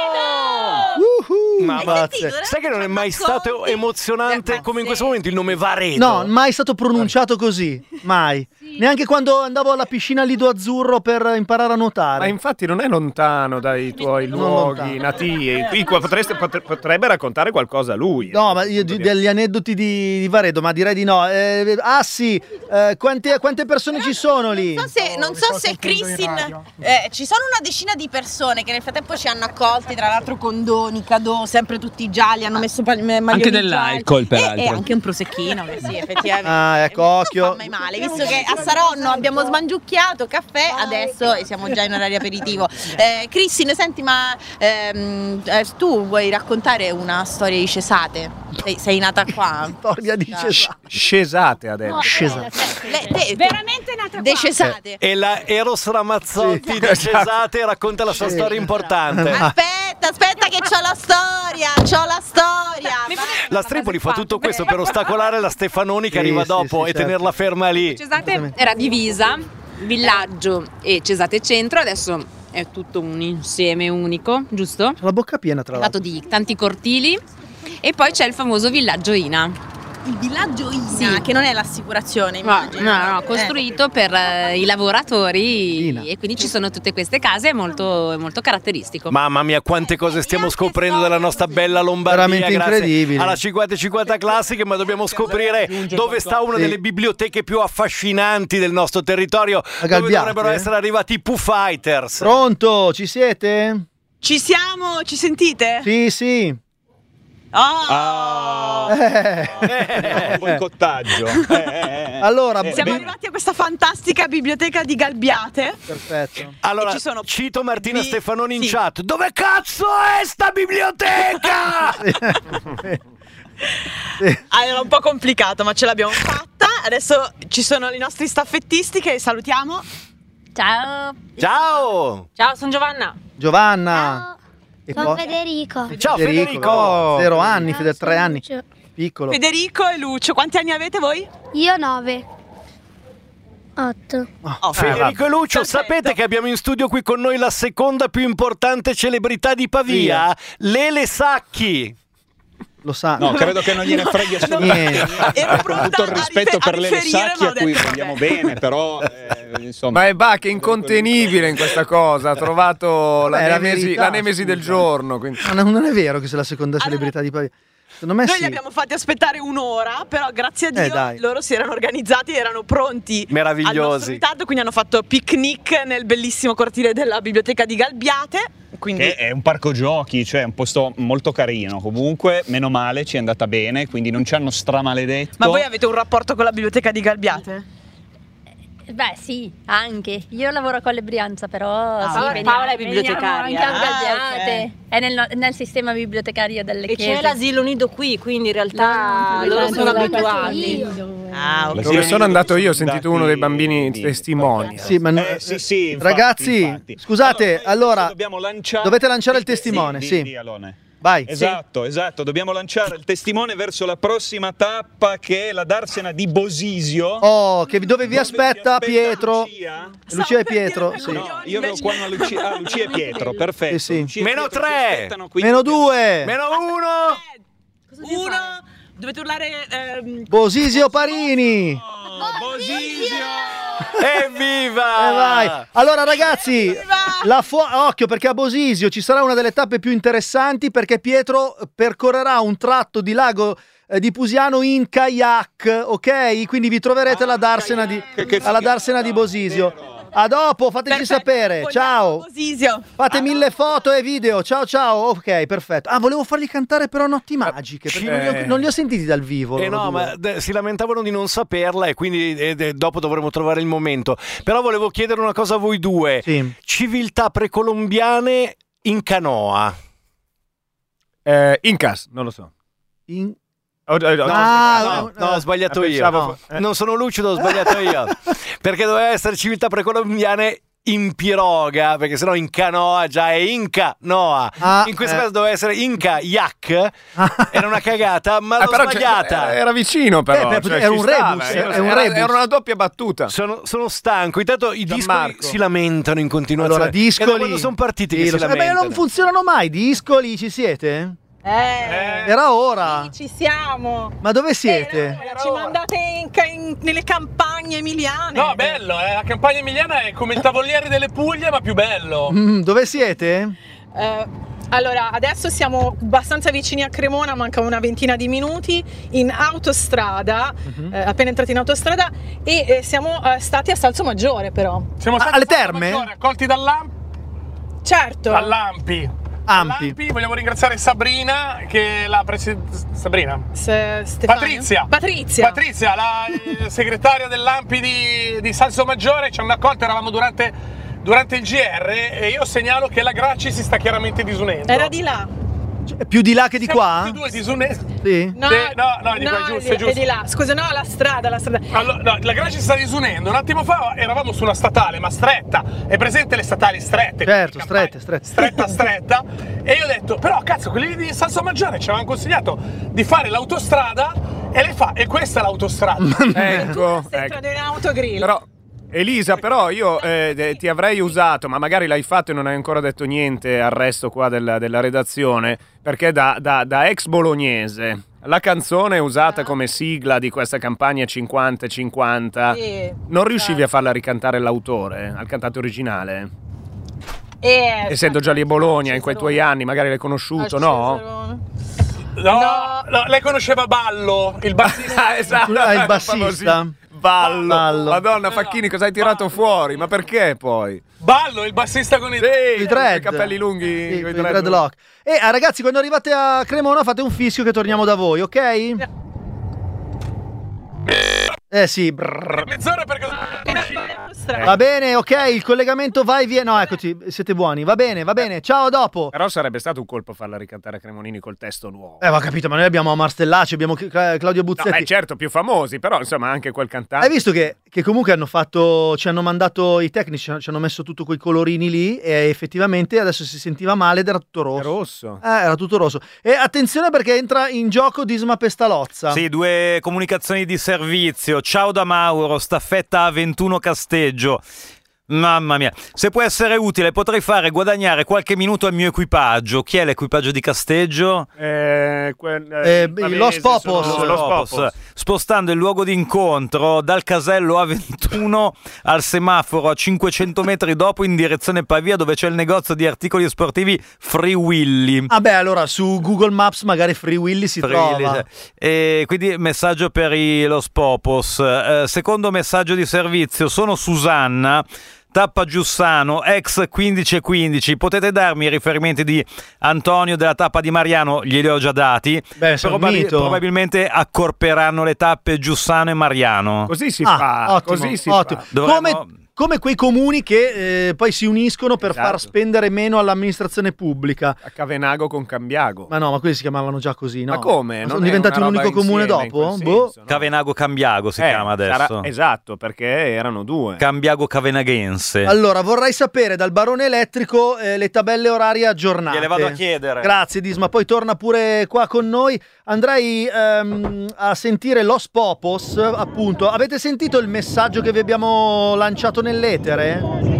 Ma sai che non è mai stato emozionante come in questo momento il nome Varedo? No, mai stato pronunciato così, mai. Neanche quando andavo alla piscina Lido Azzurro per imparare a nuotare. Ma infatti non è lontano dai tuoi luoghi nativi. Qui potrebbe raccontare qualcosa lui. No, ma io degli aneddoti di Varedo, ma direi di no. Sì, quante persone ci sono lì? Non so se Kristin, ci sono una decina di persone che nel frattempo ci hanno accolti, tra l'altro condoni, cadeau, sempre tutti gialli, hanno messo maglioni anche dell'alcol peraltro. E anche un prosecchino, che sì, effettivamente. Ecco, occhio. Non fa mai male, visto che a Saronno abbiamo smangiucchiato caffè, adesso siamo già in orario aperitivo. Kristin, senti, ma tu vuoi raccontare una storia di Cesate? Sei nata qua? Storia di Cesate. Cesate adesso. Veramente nata qua. Cesate. E la Eros Ramazzotti di Cesate racconta la sua storia importante. Aspetta che c'ho la storia. La Stripoli fa tutto questo per ostacolare la Stefanoni che arriva dopo e tenerla ferma lì. Cesate era divisa, villaggio e Cesate centro, adesso è tutto un insieme unico, giusto? C'ho la bocca piena, tra l'altro. Fatto di tanti cortili, e poi c'è il famoso villaggio Ina. Il villaggio Ina, che non è l'assicurazione, immagino. No, costruito per i lavoratori Ina. E quindi ci sono tutte queste case, è molto caratteristico. Mamma mia, quante cose stiamo scoprendo della nostra bella Lombardia. Veramente incredibile. Alla 50-50 classiche, ma dobbiamo scoprire dove sta una delle biblioteche più affascinanti del nostro territorio, dove dovrebbero essere arrivati i Pooh Fighters. Pronto, ci siete? Ci siamo, ci sentite? Sì. Boicottaggio. Allora, siamo arrivati a questa fantastica biblioteca di Galbiate. Perfetto. Allora, cito Martina Stefanoni in chat. Dove cazzo è sta biblioteca? Era un po' complicato, ma ce l'abbiamo fatta. Adesso ci sono i nostri staffettisti che salutiamo. Ciao, sono Giovanna. Sono Federico. Ciao Federico. 0 anni, 3 anni. Piccolo. Federico e Lucio, quanti anni avete voi? Io 9. 8. Federico e Lucio, sapete che abbiamo in studio qui con noi la seconda più importante celebrità di Pavia? Lele Sacchi. Lo sa. No, credo che non gliene freghi assolutamente. Con tutto il rispetto per Lele Sacchi, a cui vogliamo bene, però insomma. Ma è Bach, è incontenibile in questa cosa. Ha trovato la nemesi del giorno. Quindi. Non è vero che sei la seconda celebrità di Pavia. Secondo me Noi li abbiamo fatti aspettare un'ora, però grazie a Dio loro si erano organizzati, erano pronti meravigliosi al nostro ritardo, quindi hanno fatto picnic nel bellissimo cortile della biblioteca di Galbiate. Quindi... Che è un parco giochi, cioè un posto molto carino. Comunque, meno male, ci è andata bene, quindi non ci hanno stramaledetto. Ma voi avete un rapporto con la biblioteca di Galbiate? Beh sì, anche. Io lavoro con le Brianza, però Paola è bibliotecaria. Anche a Galbiate. È nel sistema bibliotecario delle chiese. E c'è l'asilo nido qui, quindi in realtà loro sono abituati. Dove sono andato io ho sentito uno dei bambini testimoni. Sì, ma infatti, ragazzi, scusate, allora dovete lanciare il testimone, di Alone. Vai. Esatto, dobbiamo lanciare il testimone verso la prossima tappa, che è la Darsena di Bosisio. Oh, dove vi aspetta Pietro? Lucia e Pietro. Sì. No, io avevo qua una Lucia e Pietro, perfetto. Sì. Lucia -3, -2, -1. Dovete urlare Bosisio Parini. Bosisio! Evviva! Vai. Allora ragazzi, occhio, perché a Bosisio ci sarà una delle tappe più interessanti, perché Pietro percorrerà un tratto di lago di Pusiano in kayak, ok? Quindi vi troverete alla Darsena di Bosisio. A dopo, fateci sapere. Ciao. Fate 1000 foto e video. Ciao. Ok, perfetto. Volevo farli cantare però Notti Magiche, perché non li ho sentiti dal vivo. No, ma si lamentavano di non saperla e quindi dopo dovremo trovare il momento. Però volevo chiedere una cosa a voi due. Sì. Civiltà precolombiane in canoa. Incas, non lo so. No, ho sbagliato io. Non sono lucido, ho sbagliato io. Perché doveva essere civiltà precolombiane in piroga, perché sennò in canoa già è Inca Noa. In questo caso doveva essere Inca Yak. Era una cagata, ma l'ho sbagliata. Era vicino però. Era un rebus. Era una doppia battuta. Sono stanco. Intanto i discoli si lamentano in continuazione. Allora, discoli. Quando sono partiti che si lamentano. Ma non funzionano mai. Discoli, ci siete? Era ora. Sì, ci siamo. Ma dove siete? Ci mandate nelle campagne emiliane. No, bello, la campagna emiliana è come il Tavoliere delle Puglie, ma più bello. Dove siete? Allora, adesso siamo abbastanza vicini a Cremona, manca una ventina di minuti, in autostrada, appena entrati in autostrada, e siamo stati a Salsomaggiore però. Siamo stati alle terme? Accolti dall'Ampi. Certo. Dall'Ampi. Vogliamo ringraziare Sabrina, che la Sabrina? Patrizia, la segretaria dell'Ampi di Salsomaggiore, ci hanno accolto, eravamo durante il GR e io segnalo che la Gracci si sta chiaramente disunendo. Era di là. Più di là che di qua? Tutti e due disunendo. Sì? No, di qua, giusto. È di là. Scusa, no, la strada. Allora, la Gracci si sta disunendo. Un attimo fa eravamo su una statale, ma stretta. È presente le statali strette? Certo, strette. Stretta. E io ho detto, però cazzo, quelli di Salsomaggiore ci avevano consigliato di fare l'autostrada e le fa. E questa è l'autostrada. Ecco. Entrano in autogrill. Però Elisa, però io ti avrei usato, ma magari l'hai fatto e non hai ancora detto niente al resto qua della redazione, perché da ex bolognese la canzone usata come sigla di questa campagna 50-50 non riuscivi a farla ricantare l'autore, al cantante originale? Essendo già lì a Bologna in quei tuoi anni, magari l'hai conosciuto, no? No, lei conosceva Ballo, il bassista. Esatto, il bassista. Ballo. Madonna, Facchini, cosa hai tirato fuori? Ma perché poi? Ballo, il bassista con i capelli lunghi, i dreadlock. E ragazzi, quando arrivate a Cremona fate un fischio che torniamo da voi, ok? Sì. Mezz'ora perché va bene, ok, il collegamento va e viene. No, eccoti, siete buoni. Va bene. Ciao, a dopo. Però sarebbe stato un colpo farla ricantare a Cremonini col testo nuovo. Ho capito, ma noi abbiamo Marstellacci, abbiamo Claudio Buzzetti. No, certo, più famosi, però insomma anche quel cantante. Hai visto che comunque ci hanno mandato i tecnici, ci hanno messo tutto quei colorini lì e effettivamente adesso si sentiva male ed era tutto rosso. Era tutto rosso. E attenzione perché entra in gioco Disma Pestalozza. Sì, 2 comunicazioni di servizio. Ciao da Mauro, staffetta A21 Casteggio. Mamma mia, se può essere utile potrei fare guadagnare qualche minuto al mio equipaggio. Chi è l'equipaggio di Casteggio? Los Popos. spostando il luogo d'incontro dal casello A21 al semaforo a 500 metri dopo in direzione Pavia, dove c'è il negozio di articoli sportivi Free Willy. Beh, allora su Google Maps magari Free Willy si trova. E quindi messaggio per Los Popos. Secondo messaggio di servizio: sono Susanna, tappa Giussano, ex 1515. Potete darmi i riferimenti di Antonio della tappa di Mariano? Glieli ho già dati. Probabilmente accorperanno le tappe Giussano e Mariano. Così si fa. Ottimo, così si ottimo. fa. Come quei comuni che poi si uniscono per far spendere meno all'amministrazione pubblica. A Cavenago con Cambiago. Ma no, ma quelli si chiamavano già così, no? Ma come? Sono diventati un unico comune dopo? Senso, no? Cavenago Cambiago si chiama adesso. Esatto, perché erano due. Cambiago Cavenaghense. Allora, vorrei sapere dal Barone Elettrico le tabelle orarie aggiornate. Gliele vado a chiedere. Grazie Disma, poi torna pure qua con noi. Andrei a sentire Los Popos, appunto. Avete sentito il messaggio che vi abbiamo lanciato nell'etere?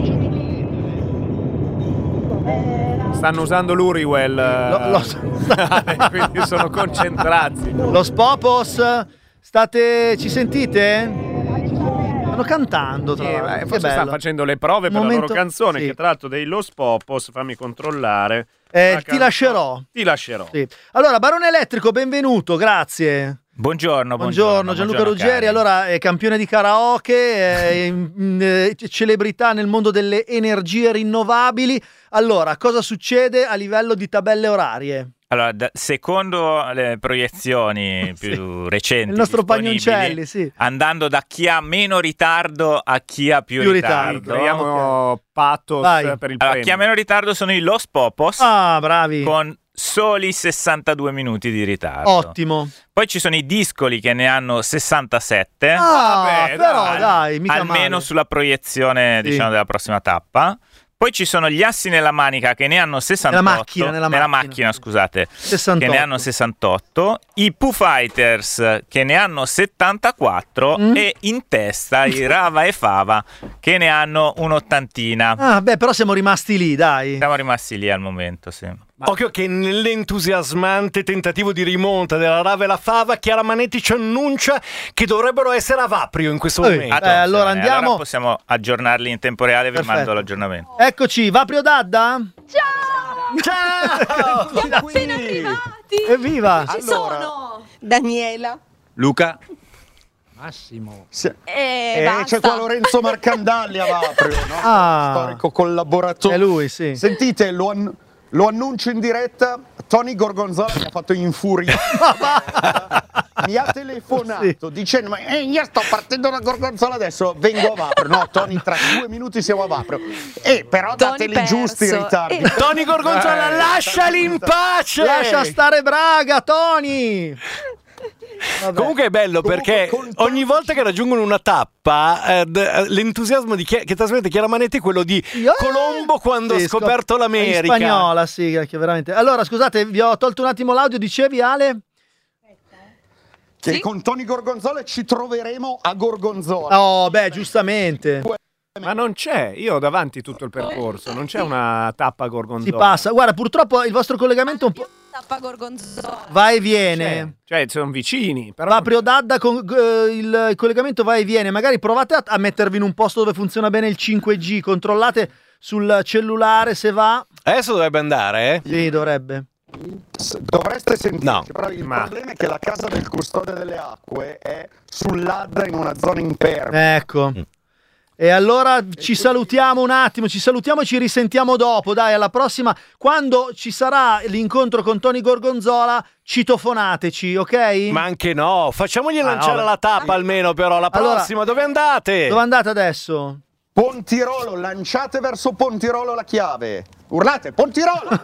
Stanno usando l'Uriwell. Quindi sono concentrati. Los Popos, ci sentite? Stanno cantando, tra l'altro. Forse stanno facendo le prove per la loro canzone, che tra l'altro dei Los Popos, fammi controllare. Ti lascerò. Sì. Allora, Barone Elettrico, benvenuto, grazie. Buongiorno, Gianluca Ruggeri. cari. Allora, è campione di karaoke, celebrità nel mondo delle energie rinnovabili. Allora, cosa succede a livello di tabelle orarie? Allora, secondo le proiezioni più recenti, il nostro Pagnoncelli, andando da chi ha meno ritardo a chi ha più ritardo. Creiamo pathos per il premio. Chi ha meno ritardo sono i Los Popos. Bravi. Con soli 62 minuti di ritardo. Ottimo. Poi ci sono i Discoli che ne hanno 67. Però dai, mica almeno male. sulla proiezione, diciamo, della prossima tappa. Poi ci sono gli Assi nella Manica che ne hanno 68. Nella macchina, scusate. 68. Che ne hanno 68. I Pooh Fighters che ne hanno 74. E in testa i Rava e Fava che ne hanno un'ottantina. Però siamo rimasti lì, dai. Siamo rimasti lì al momento, sì. Occhio che nell'entusiasmante tentativo di rimonta della Rava e la Fava, Chiara Manetti ci annuncia che dovrebbero essere a Vaprio in questo momento. Allora andiamo. Allora possiamo aggiornarli in tempo reale, vi mando l'aggiornamento. Eccoci, Vaprio Dadda? Ciao! Siamo appena arrivati! Evviva! Ci sono! Daniela. Luca. Massimo. Basta. C'è qua Lorenzo Marcandalli a Vaprio, no? Storico collaboratore. È lui, sì. Sentite, lo annuncio in diretta. Tony Gorgonzola mi ha fatto infuriare. Mi ha telefonato dicendo: ma io sto partendo da Gorgonzola adesso, vengo a Vaprio. No, Tony, tra 2 minuti siamo a Vaprio. Però dateli i giusti ritardi. Tony Gorgonzola, lasciali in pace! Lascia stare Braga, Tony! Comunque è bello perché ogni volta che raggiungono una tappa l'entusiasmo che trasmette Chiara Manetti è quello di Colombo quando ha scoperto l'America. In spagnola, sì, che veramente. Allora, scusate, vi ho tolto un attimo l'audio, dicevi Ale? Che con Tony Gorgonzola ci troveremo a Gorgonzola. Giustamente. Ma non c'è, io ho davanti tutto il percorso, non c'è una tappa Gorgonzola. Si passa, guarda, purtroppo il vostro collegamento è un po'... Tappa Gorgonzola. Va e viene. Cioè sono vicini. Però Vaprio Dadda con il collegamento va e viene. Magari provate a mettervi in un posto dove funziona bene il 5G. Controllate sul cellulare se va. Adesso dovrebbe andare, Sì, dovrebbe. Dovreste sentire. No. Però il problema è che la casa del custode delle acque è sull'Adda in una zona impervia. Ecco. E allora ci salutiamo un attimo, ci risentiamo dopo, dai, alla prossima. Quando ci sarà l'incontro con Tony Gorgonzola, citofonateci, ok? Ma anche no, facciamogli lanciare la tappa almeno però, la prossima, dove andate? Dove andate adesso? Pontirolo, lanciate verso Pontirolo la chiave. Urlate, Pontirolo!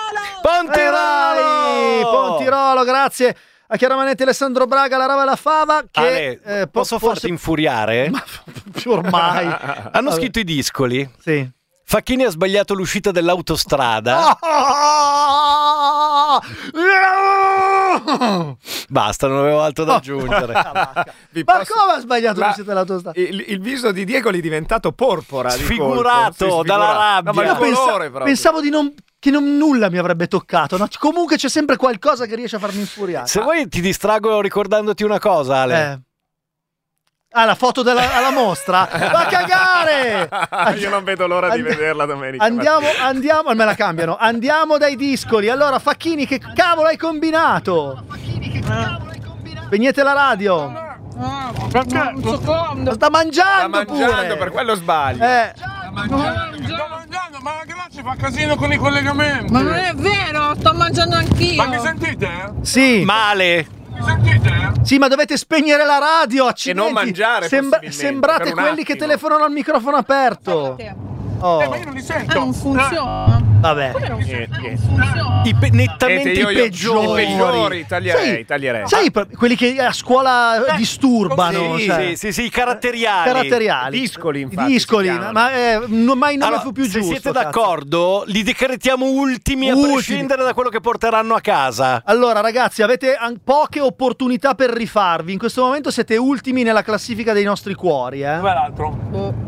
Pontirolo, grazie a Chiara Manetti, Alessandro Braga, la Rava e la Fava. Che Ale, posso farti infuriare? Ma ormai. Hanno scritto i Discoli. Sì. Facchini ha sbagliato l'uscita dell'autostrada. Basta, non avevo altro da aggiungere. Ma come ha sbagliato l'autostrada? Il viso di Diego è diventato porpora. Sfigurato dalla rabbia. No, ma io pensavo che nulla mi avrebbe toccato. No? Comunque c'è sempre qualcosa che riesce a farmi infuriare. Se vuoi ti distraggo ricordandoti una cosa, Ale. La foto alla mostra? Va a cagare! Io non vedo l'ora di vederla domenica. Andiamo, me la cambiano. Andiamo dai discoli. Allora, Facchini, che cavolo hai combinato? Spegnete la radio. Perché? Sta mangiando pure. Per quello sbagli. Sto mangiando, ma la Grazia fa casino con i collegamenti. Ma non è vero, sto mangiando anch'io. Ma mi sentite? Sì. Male. Mi sentite? Sì, ma dovete spegnere la radio, accidenti. E non mangiare, sembrate quelli che telefonano al microfono aperto. Ma io non li sento. Non funziona. Vabbè. Nettamente i peggiori taglierei. Sai, quelli che a scuola disturbano. Sì, i caratteriali. Discoli, infatti. Discoli, ma mai non fu più giusto. Se siete d'accordo, li decretiamo ultimi a prescindere da quello che porteranno a casa. Allora, ragazzi, avete poche opportunità per rifarvi. In questo momento siete ultimi nella classifica dei nostri cuori. Dov'è l'altro?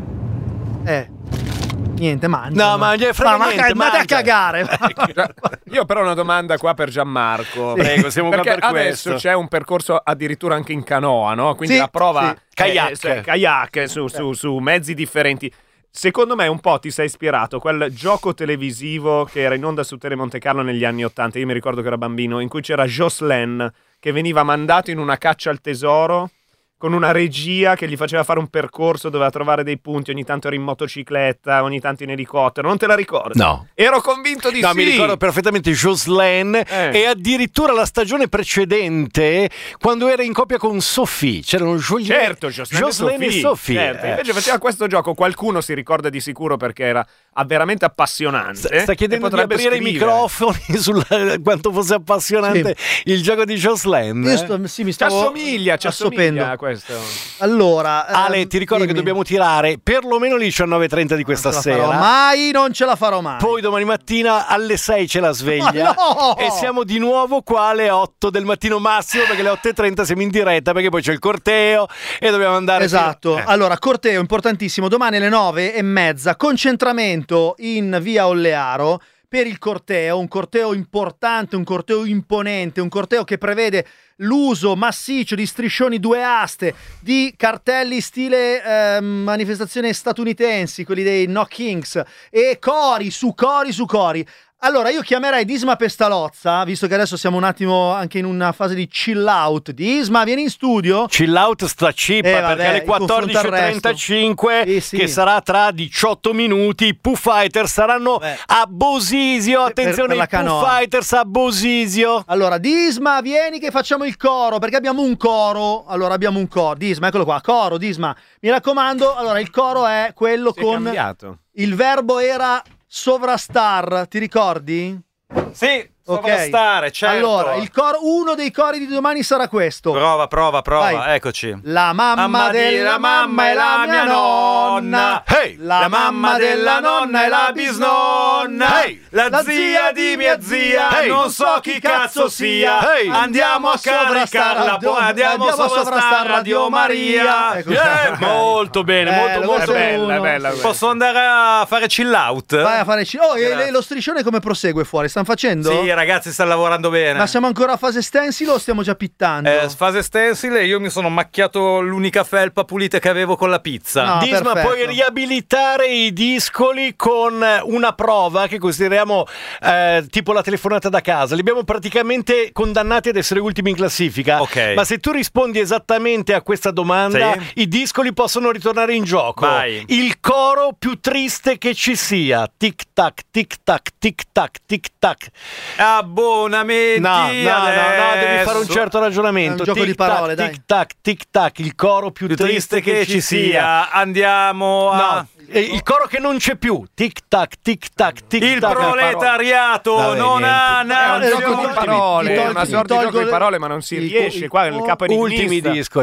Niente, mangia. No, ma gli frega niente, andate a cagare. Io però ho una domanda qua per Gianmarco. Prego, siamo qua per adesso c'è un percorso addirittura anche in canoa, no? Quindi la prova kayak su mezzi differenti. Secondo me un po' ti sei ispirato quel gioco televisivo che era in onda su Tele Monte Carlo negli anni '80, io mi ricordo che ero bambino, in cui c'era Jocelyn che veniva mandato in una caccia al tesoro con una regia che gli faceva fare un percorso, doveva trovare dei punti, ogni tanto era in motocicletta, ogni tanto in elicottero, non te la ricordi? No. Ero convinto di sì. No, mi ricordo perfettamente Jocelyn e addirittura la stagione precedente quando era in coppia con Sophie, c'erano Jocelyn e Sophie. Certo. Invece faceva questo gioco, qualcuno si ricorda di sicuro perché era veramente appassionante. Sta chiedendo di aprire i microfoni su quanto fosse appassionante il gioco di Jocelyn. Ci assomiglia a questo. Allora, Ale, ti ricordo che dobbiamo tirare perlomeno le 19:30 di questa sera. Mai non ce la farò mai. Poi domani mattina alle 6 c'è la sveglia e siamo di nuovo qua alle 8 del mattino massimo, perché alle 8:30 siamo in diretta, perché poi c'è il corteo e dobbiamo andare. Esatto. Allora, corteo importantissimo, domani alle 9:30, concentramento in via Ollearo per il corteo, un corteo importante, un corteo imponente, un corteo che prevede l'uso massiccio di striscioni 2 aste, di cartelli stile manifestazione statunitensi, quelli dei No Kings, e cori su cori. Allora, io chiamerei Disma Pestalozza, visto che adesso siamo un attimo anche in una fase di chill out. Disma, vieni in studio. Chill out sta cippa, perché alle 14:35, che sarà tra 18 minuti, i Pooh Fighters saranno a Bosisio. Attenzione, i Pooh Fighters a Bosisio. Allora, Disma, vieni che facciamo il coro, perché abbiamo un coro. Disma, eccolo qua, coro, Disma. Mi raccomando, allora il coro è quello cambiato. Il verbo era sovrastar, ti ricordi? Sì, sovrastare, certo. Allora, uno dei cori di domani sarà questo. Prova, vai. Eccoci. La mamma della mamma è la mia nonna. Hey. La mamma della nonna è la bisnonna. Hey. La zia di mia zia, non so chi cazzo sia. Hey. Andiamo a caricarla, poi andiamo a sovrastare Radio Maria. Molto bene, molto bella. Posso andare a fare chill out? Vai a fare chill out. E lo striscione come prosegue fuori? Stanno facendo? Sì, ragazzi, stanno lavorando bene. Ma siamo ancora a fase stencil o stiamo già pittando? Fase stencil, e io mi sono macchiato l'unica felpa pulita che avevo con la pizza. No, Disma, perfetto. puoi riabilitare i discoli con una prova che consideriamo tipo la telefonata da casa. Li abbiamo praticamente condannati ad essere ultimi in classifica. Ok. Ma se tu rispondi esattamente a questa domanda, i discoli possono ritornare in gioco. Vai. Il coro più triste che ci sia. Tic tac, tic tac, tic tac, tic tac. Abbonamenti. No, devi fare un certo ragionamento. È un gioco di parole, dai. Tic tac, tic tac, il coro più triste che ci sia. Andiamo a... No, il coro che non c'è più. Tic tac, tic tac, tic tac. Il proletariato non ha È un gioco di parole, una sorta di gioco di parole, ma non si riesce. Qua il capo enigmista. Ultimi discoli.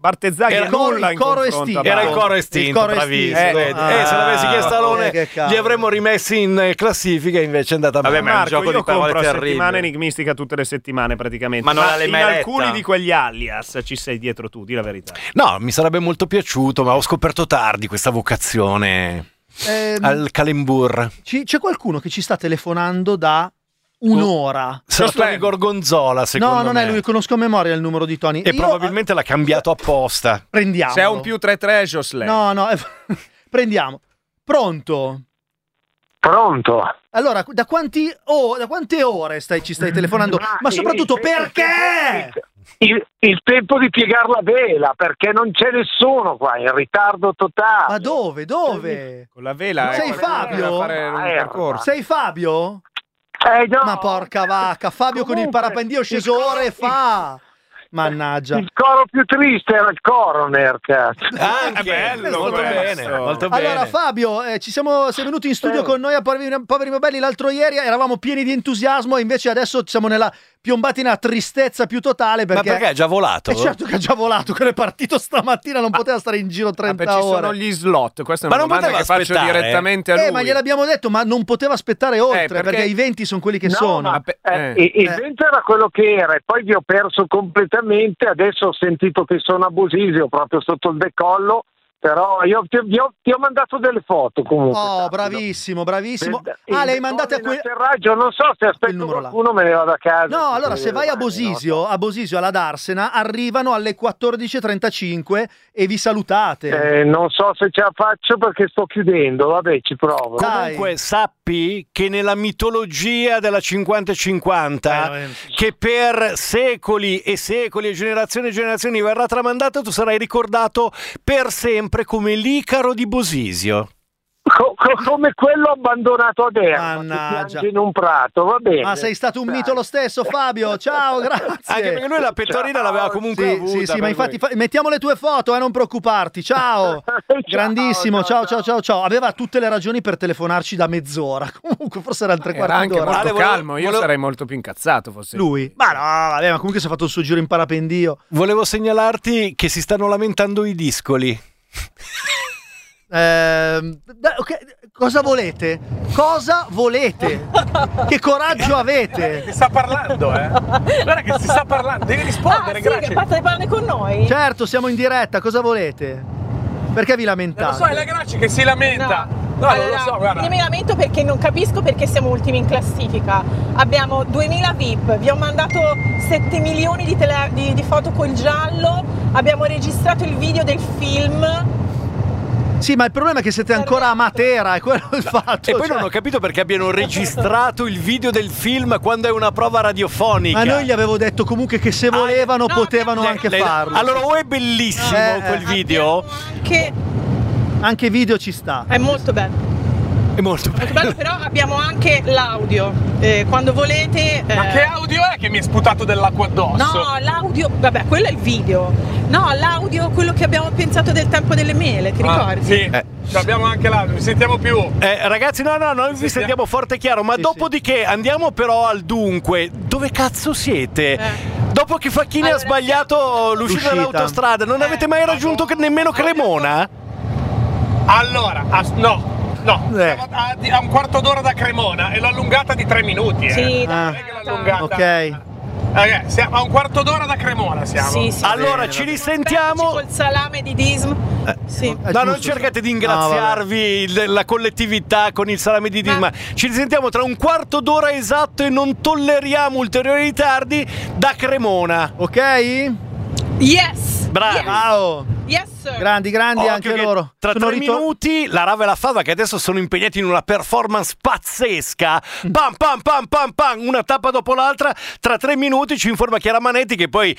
Bartezzaghi Era nulla il coro in estinto. confronto. Era il coro estinto, bravissimo. Se l'avessi chiesto a Alone li avremmo rimessi in classifica, invece è andata male. Vabbè, ma un gioco di parole terribile. Settimana enigmistica tutte le settimane praticamente. Ma non l'hai mai letta? Alcuni di quegli alias ci sei dietro tu, di la verità. No, mi sarebbe molto piaciuto, ma ho scoperto tardi questa vocazione al calembur. C'è qualcuno che ci sta telefonando da un'ora. Sarà Tony Gorgonzola, secondo me. No, non è lui, conosco a memoria il numero di Tony. E probabilmente l'ha cambiato apposta. Prendiamo. Se è un +33 Jocelyn. No, prendiamo. Pronto? Pronto. Allora, da quante ore ci stai telefonando? Ma soprattutto perché? Il tempo di piegare la vela, perché non c'è nessuno qua, in ritardo totale. Ma dove? Con la vela. Sei Fabio? Fare un percorso. Sei Fabio? No. Ma porca vacca, Fabio con il parapendio sceso ore fa. Mannaggia. Il coro più triste era il coroner, cazzo. Anche bello, molto bene. Allora Fabio, sei venuto in studio con noi a Poveri Modelli l'altro ieri, eravamo pieni di entusiasmo e invece adesso siamo piombati nella tristezza più totale perché... Ma perché ha già volato? Certo che ha già volato, quello è partito stamattina, non poteva stare in giro 30 ore. Ci sono gli slot, questa è una domanda che faccio direttamente a lui. Ma gliel'abbiamo detto, ma non poteva aspettare oltre, perché i venti sono quelli che sono. Il vento era quello che era e poi vi ho perso completamente. Adesso ho sentito che sono a Bosisio proprio sotto il decollo, però io ti ho mandato delle foto comunque. Oh, bravissimo. Le hai mandate a atterraggio, non so se aspetto qualcuno me ne vado a casa. No, allora se vai a Bosisio alla Darsena, arrivano alle 14:35 e vi salutate. Non so se ce la faccio perché sto chiudendo, vabbè, ci provo. Comunque sappi che nella mitologia della 50-50 che per secoli e secoli e generazioni verrà tramandata, tu sarai ricordato per sempre come l'Icaro di Bosisio. Come quello abbandonato ad Erba che piange in un prato, va bene. Ma sei stato un mito lo stesso, Fabio. Ciao, grazie. Anche perché lui la pettorina l'aveva comunque avuta. Sì, ma infatti mettiamo le tue foto, non preoccuparti. Ciao. Grandissimo, ciao. Aveva tutte le ragioni per telefonarci da mezz'ora. Comunque forse era il 3/4 d'ora. Era anche molto calmo, io sarei molto più incazzato fosse lui. Ma no, vabbè, ma comunque si è fatto il suo giro in parapendio. Volevo segnalarti che si stanno lamentando i discoli. Cosa volete? Che coraggio avete? Ti sta parlando, Guarda che si sta parlando, devi rispondere, grazie. Che parte di parlare con noi? Certo, siamo in diretta, cosa volete? Perché vi lamentate? Lo so, è la Graci che si lamenta. No, allora, non lo so, guarda. Io mi lamento perché non capisco perché siamo ultimi in classifica. Abbiamo 2000 VIP, vi ho mandato 7 milioni di foto col giallo, abbiamo registrato il video del film. Sì, ma il problema è che siete ancora a Matera, è quello il fatto. E poi non ho capito perché abbiano registrato il video del film quando è una prova radiofonica. Ma noi gli avevo detto comunque che se volevano potevano anche farlo. Allora o è bellissimo quel video, anche video ci sta. È molto bello. È molto bello. Però abbiamo anche l'audio. Quando volete. Ma che audio è che mi è sputato dell'acqua addosso? No, l'audio. Vabbè, quello è il video. No, l'audio, quello che abbiamo pensato del tempo delle mele, ti ricordi? Sì. Abbiamo anche l'audio, vi sentiamo più. Ragazzi, no, noi vi sentiamo forte e chiaro. Ma dopodiché andiamo però al dunque. Dove cazzo siete? Dopo che Facchini ha sbagliato l'uscita dall'autostrada, non avete mai raggiunto nemmeno Cremona? Allora, no. A un quarto d'ora da Cremona e l'ho allungata di 3 minuti. Sì, non è che l'ho allungata. Ok. Siamo a un quarto d'ora da Cremona siamo. Sì. Allora ci risentiamo col salame di Dism. Sì. No, non cercate di ingraziarvi la collettività con il salame di Dism. Ci risentiamo tra un quarto d'ora esatto e non tolleriamo ulteriori ritardi da Cremona. Ok? Yes. Bravo. Yes, sir. Grandi anche loro. Tra 3 minuti la Rava e la Fava, che adesso sono impegnati in una performance pazzesca. Pam pam pam pam pam, una tappa dopo l'altra. Tra 3 minuti ci informa Chiara Manetti che poi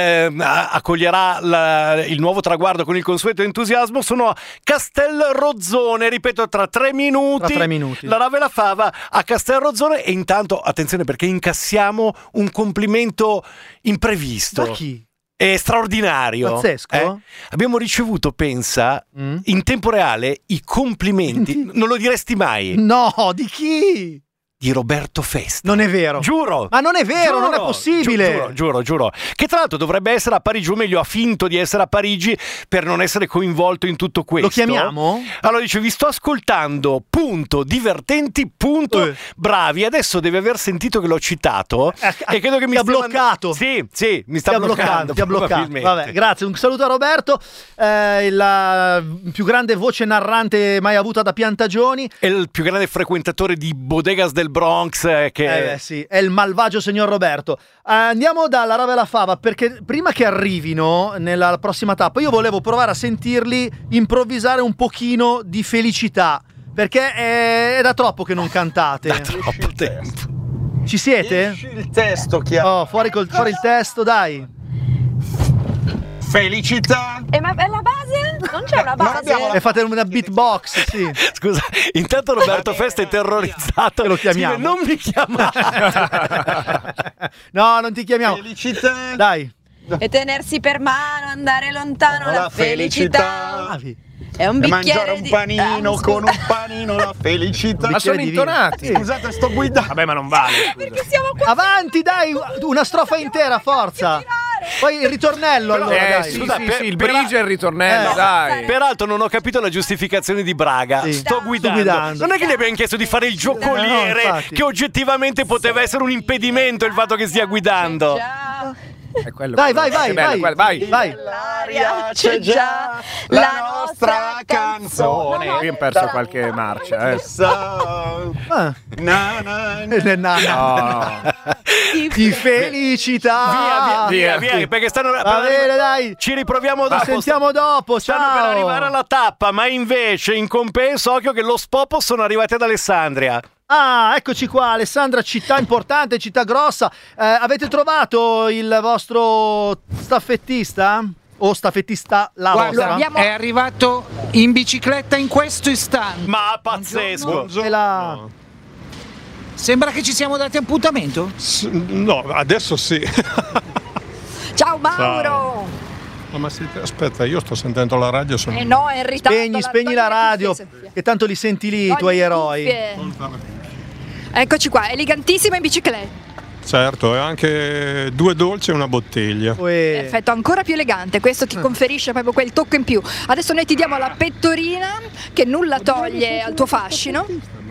accoglierà il nuovo traguardo con il consueto entusiasmo. Sono a Castelrozzone, ripeto, tra 3 minuti. La Rava e la Fava a Castelrozzone. E intanto attenzione perché incassiamo un complimento imprevisto. Da chi? È straordinario. Pazzesco. Abbiamo ricevuto, pensa, in tempo reale i complimenti. Non lo diresti mai. No, di chi? di Roberto Festa. Non è vero. Giuro. Ma non è vero, non è possibile. Giuro. Che tra l'altro dovrebbe essere a Parigi, o meglio ha finto di essere a Parigi per non essere coinvolto in tutto questo. Lo chiamiamo? Allora dice: vi sto ascoltando, punto, divertenti, punto, bravi. Adesso deve aver sentito che l'ho citato e credo che mi ha bloccato. Sì, mi sta bloccando. Ti ha bloccato. Vabbè, grazie, un saluto a Roberto, la più grande voce narrante mai avuta da Piantagioni. È il più grande frequentatore di Bodegas del Bronx, sì, è il malvagio signor Roberto. Andiamo dalla rava e la fava, perché prima che arrivino nella prossima tappa io volevo provare a sentirli improvvisare un pochino di felicità, perché è da troppo che non cantate. Da troppo tempo. Ci siete? Esci il testo, chiaro. Oh, fuori il testo, dai. Felicità. Ma è la base? Non c'è una base? E fate una beatbox, sì. Scusa, intanto Roberto Festa è terrorizzato. Lo chiamiamo. Non mi chiamate. No, non ti chiamiamo. Felicità. Dai. E tenersi per mano, andare lontano, la felicità. È un E bicchiere mangiare un panino con un panino, la felicità. Ma sono intonati. Scusate, sto guidando. Vabbè, ma non vale. Perché siamo qua. Avanti, dai, una strofa intera, forza. Poi il ritornello, allora, dai. Scusa, sì, il bridge e il ritornello, dai. Peraltro non ho capito la giustificazione di Braga. Sì. Sto guidando. Non è che gli abbiamo chiesto di fare il giocoliere, No, che oggettivamente poteva essere un impedimento il fatto che stia guidando. È quello. Vai. Nell'aria c'è già la nostra canzone. Io ho perso qualche marcia. Di felicità. Via, perché stanno. Va bene, dai. Ci riproviamo dopo. Ci sentiamo dopo. Stanno per arrivare alla tappa, ma invece in compenso occhio che lo Spopo sono arrivati ad Alessandria. Ah, eccoci qua, Alessandra, città importante, città grossa. Avete trovato il vostro staffettista? O staffettista la vostra? È arrivato in bicicletta in questo istante. Ma pazzesco. Sembra che ci siamo dati appuntamento? No, adesso sì. Ciao Mauro. Ma aspetta, io sto sentendo la radio. No, è in ritardo. Spegni la radio, che tanto li senti lì i tuoi eroi. Eccoci qua, elegantissima in bicicletta. Certo, e anche 2 dolci e una bottiglia. Perfetto, ancora più elegante. Questo ti conferisce proprio quel tocco in più. Adesso noi ti diamo la pettorina che nulla toglie al tuo fascino.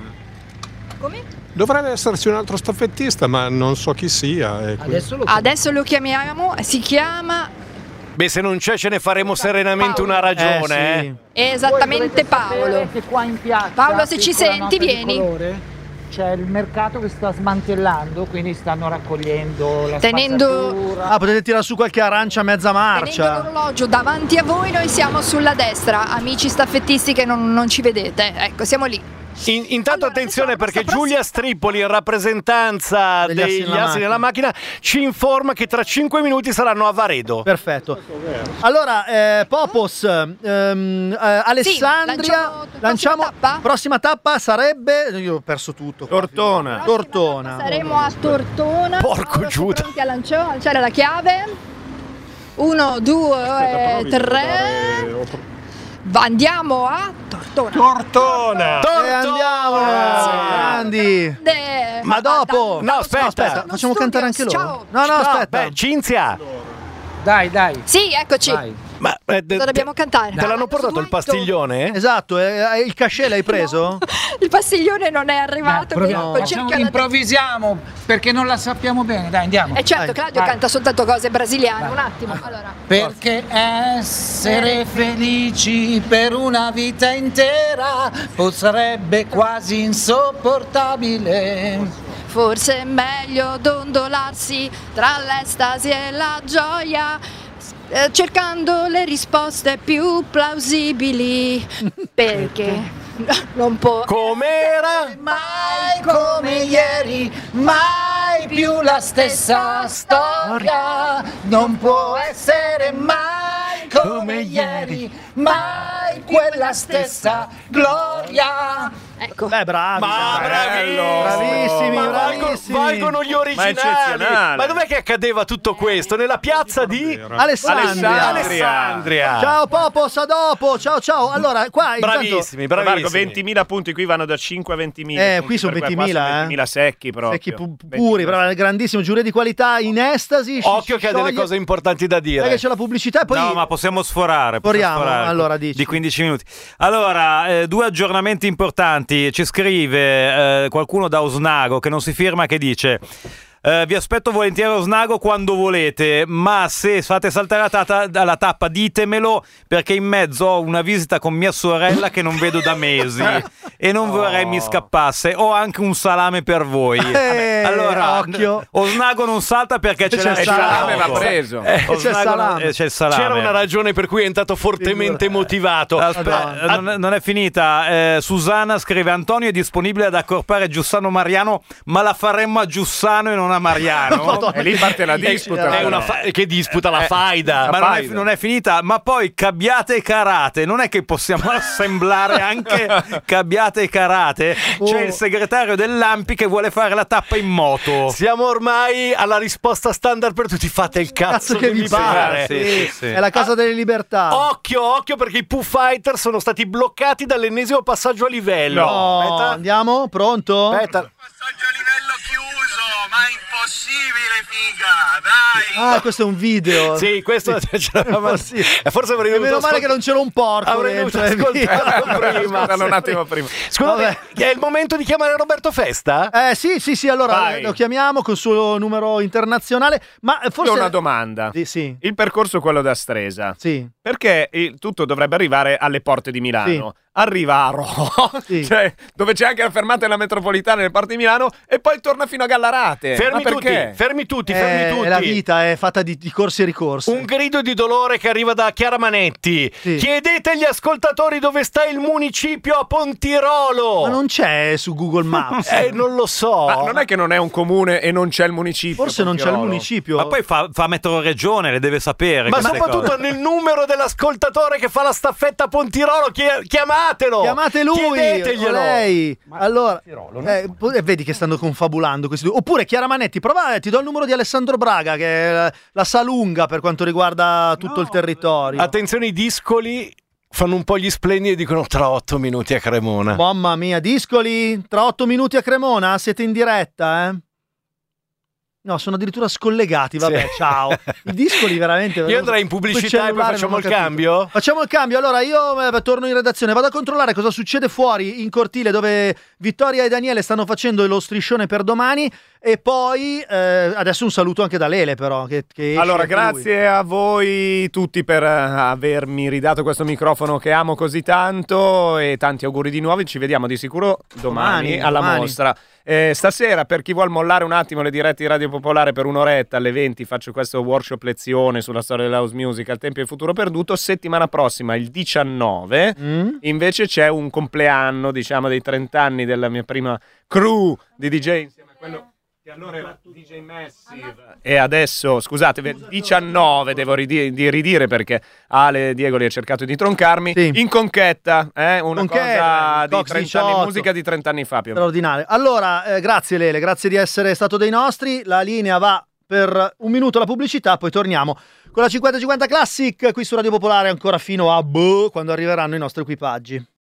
Come? Dovrebbe esserci un altro staffettista, ma non so chi sia. Adesso lo chiamiamo, si chiama... Beh, se non c'è ce ne faremo serenamente una ragione. Sì. Esattamente Paolo. Qua in piazza, Paolo, se ci senti, vieni. C'è il mercato che sta smantellando, quindi stanno raccogliendo la Tenendo... spazzatura. Potete tirare su qualche arancia a mezza marcia. Tenendo l'orologio davanti a voi, noi siamo sulla destra. Amici staffettisti che non ci vedete, ecco, siamo lì. Intanto attenzione, perché Giulia Stripoli, in rappresentanza degli assi nella macchina, ci informa che tra 5 minuti saranno a Varedo. Perfetto. Allora, Popos, Alessandria, lanciamo. Prossima tappa sarebbe. Io ho perso tutto. Tortona. Saremo a Tortona. Porco Giuda. Pronti a lanciare la chiave. 1, 2, 3. Andiamo a Tortona. Andiamo, grandi. Ma dopo. No, aspetta. Facciamo cantare anche loro. Ciao. No, aspetta. Cinzia. Dai. Sì, eccoci. Ma Cosa dobbiamo cantare? te l'hanno portato il pastiglione? Esatto, il cachet l'hai preso? Il pastiglione non è arrivato. Improvvisiamo perché non la sappiamo bene. Dai, andiamo. E certo, Claudio canta soltanto cose brasiliane. Un attimo. Allora. Perché essere felici per una vita intera sarebbe quasi insopportabile. Forse è meglio dondolarsi tra l'estasi e la gioia, cercando le risposte più plausibili, perché non può com'era mai come ieri, mai più la stessa storia, non può essere mai come ieri, mai quella stessa gloria. Ecco. Beh, bravi. Bravissimi. Valgono gli originali. Ma dov'è che accadeva tutto questo? Nella piazza di Alessandria. Ciao Popos, a dopo. Ciao. Allora, qua bravissimi. 20.000 punti qui vanno da 5 a 20.000. Qui sono 20.000. 20.000 secchi proprio. Secchi puri, grandissimo, giuria di qualità in estasi. Occhio che ha delle cose importanti da dire. Perché c'è la pubblicità e poi... No, ma possiamo sforare. Allora, dici. Di 15 minuti. Allora, 2 aggiornamenti importanti. Ci scrive qualcuno da Osnago che non si firma, che dice: vi aspetto volentieri a Osnago quando volete, ma se fate saltare la tappa ditemelo, perché in mezzo ho una visita con mia sorella che non vedo da mesi e non vorrei mi scappasse. Ho anche un salame per voi. Allora, occhio. Osnago non salta perché c'è il salame, va preso. C'è il salame. C'era una ragione per cui è entrato fortemente motivato. Aspetta, non è finita. Susanna scrive: Antonio è disponibile ad accorpare Giussano Mariano, ma la faremmo a Giussano e non a Mariano. E lì parte la disputa. Che disputa la faida. Ma non è finita. Ma poi Cabbiate e Carate, non è che possiamo assemblare anche Cabbiate e Carate? C'è il segretario dell'Ampi che vuole fare la tappa in moto. Siamo ormai alla risposta standard per tutti: fate il cazzo che vi pare. Sì. È la casa delle libertà. Occhio perché i Pooh Fighters sono stati bloccati dall'ennesimo passaggio a livello. No. Andiamo, pronto? Aspetta. Passaggio a livello chiuso, ma impossibile, figa, dai. Questo è un video. Sì, questo ce l'avevamo. Forse avrei dovuto meno male che non c'era un porco. Avrei dovuto ascoltarlo un attimo prima. Scusate, è il momento di chiamare Roberto Festa? Sì, allora lo chiamiamo col suo numero internazionale. Ma forse ho una domanda. Sì. Il percorso è quello da Stresa. Sì. Perché tutto dovrebbe arrivare alle porte di Milano. Sì. Arriva a Rho, cioè, dove c'è anche la fermata della metropolitana nelle porte di Milano, e poi torna fino a Gallarate. Fermi tutti. La vita è fatta di corsi e ricorsi. Un grido di dolore che arriva da Chiara Manetti. Sì. Chiedete agli ascoltatori dove sta il municipio a Pontirolo. Ma non c'è su Google Maps. Non lo so. Ma non è che non è un comune e non c'è il municipio. Forse non c'è il municipio. Ma poi fa metro regione, le deve sapere. Ma soprattutto nel numero dell'ascoltatore che fa la staffetta a Pontirolo, chiamate lui, chiedeteglielo. Lei. Allora, vedi che stanno confabulando questi due. Oppure Chiara Manetti, prova, ti do il numero di Alessandro Braga, che è la sa lunga per quanto riguarda tutto il territorio. Attenzione, i discoli fanno un po' gli splendidi e dicono: tra 8 minuti a Cremona. Mamma mia, discoli, tra 8 minuti a Cremona? Siete in diretta, No, sono addirittura scollegati, vabbè, sì. Ciao. I discoli veramente... Io andrei in pubblicità e poi facciamo il cambio? Facciamo il cambio, allora io torno in redazione, vado a controllare cosa succede fuori in cortile dove Vittoria e Daniele stanno facendo lo striscione per domani, e poi adesso un saluto anche da Lele però. Che allora, grazie a voi tutti per avermi ridato questo microfono che amo così tanto, e tanti auguri di nuovo, ci vediamo di sicuro domani alla mostra. Stasera, per chi vuol mollare un attimo le dirette di Radio Popolare per un'oretta alle 20, faccio questo workshop lezione sulla storia dell'house music al tempo del futuro perduto. Settimana prossima, il 19, invece c'è un compleanno, diciamo, dei 30 anni della mia prima crew di DJ insieme a quello che allora era DJ Massive, e adesso, scusate, 19 devo ridire perché Ale Diegoli ha cercato di troncarmi, in conchetta, una cosa di 30 anni, musica di 30 anni fa più o meno. Straordinario. Allora, grazie Lele, grazie di essere stato dei nostri. La linea va per un minuto la pubblicità, poi torniamo con la 50-50 Classic qui su Radio Popolare ancora fino a quando arriveranno i nostri equipaggi.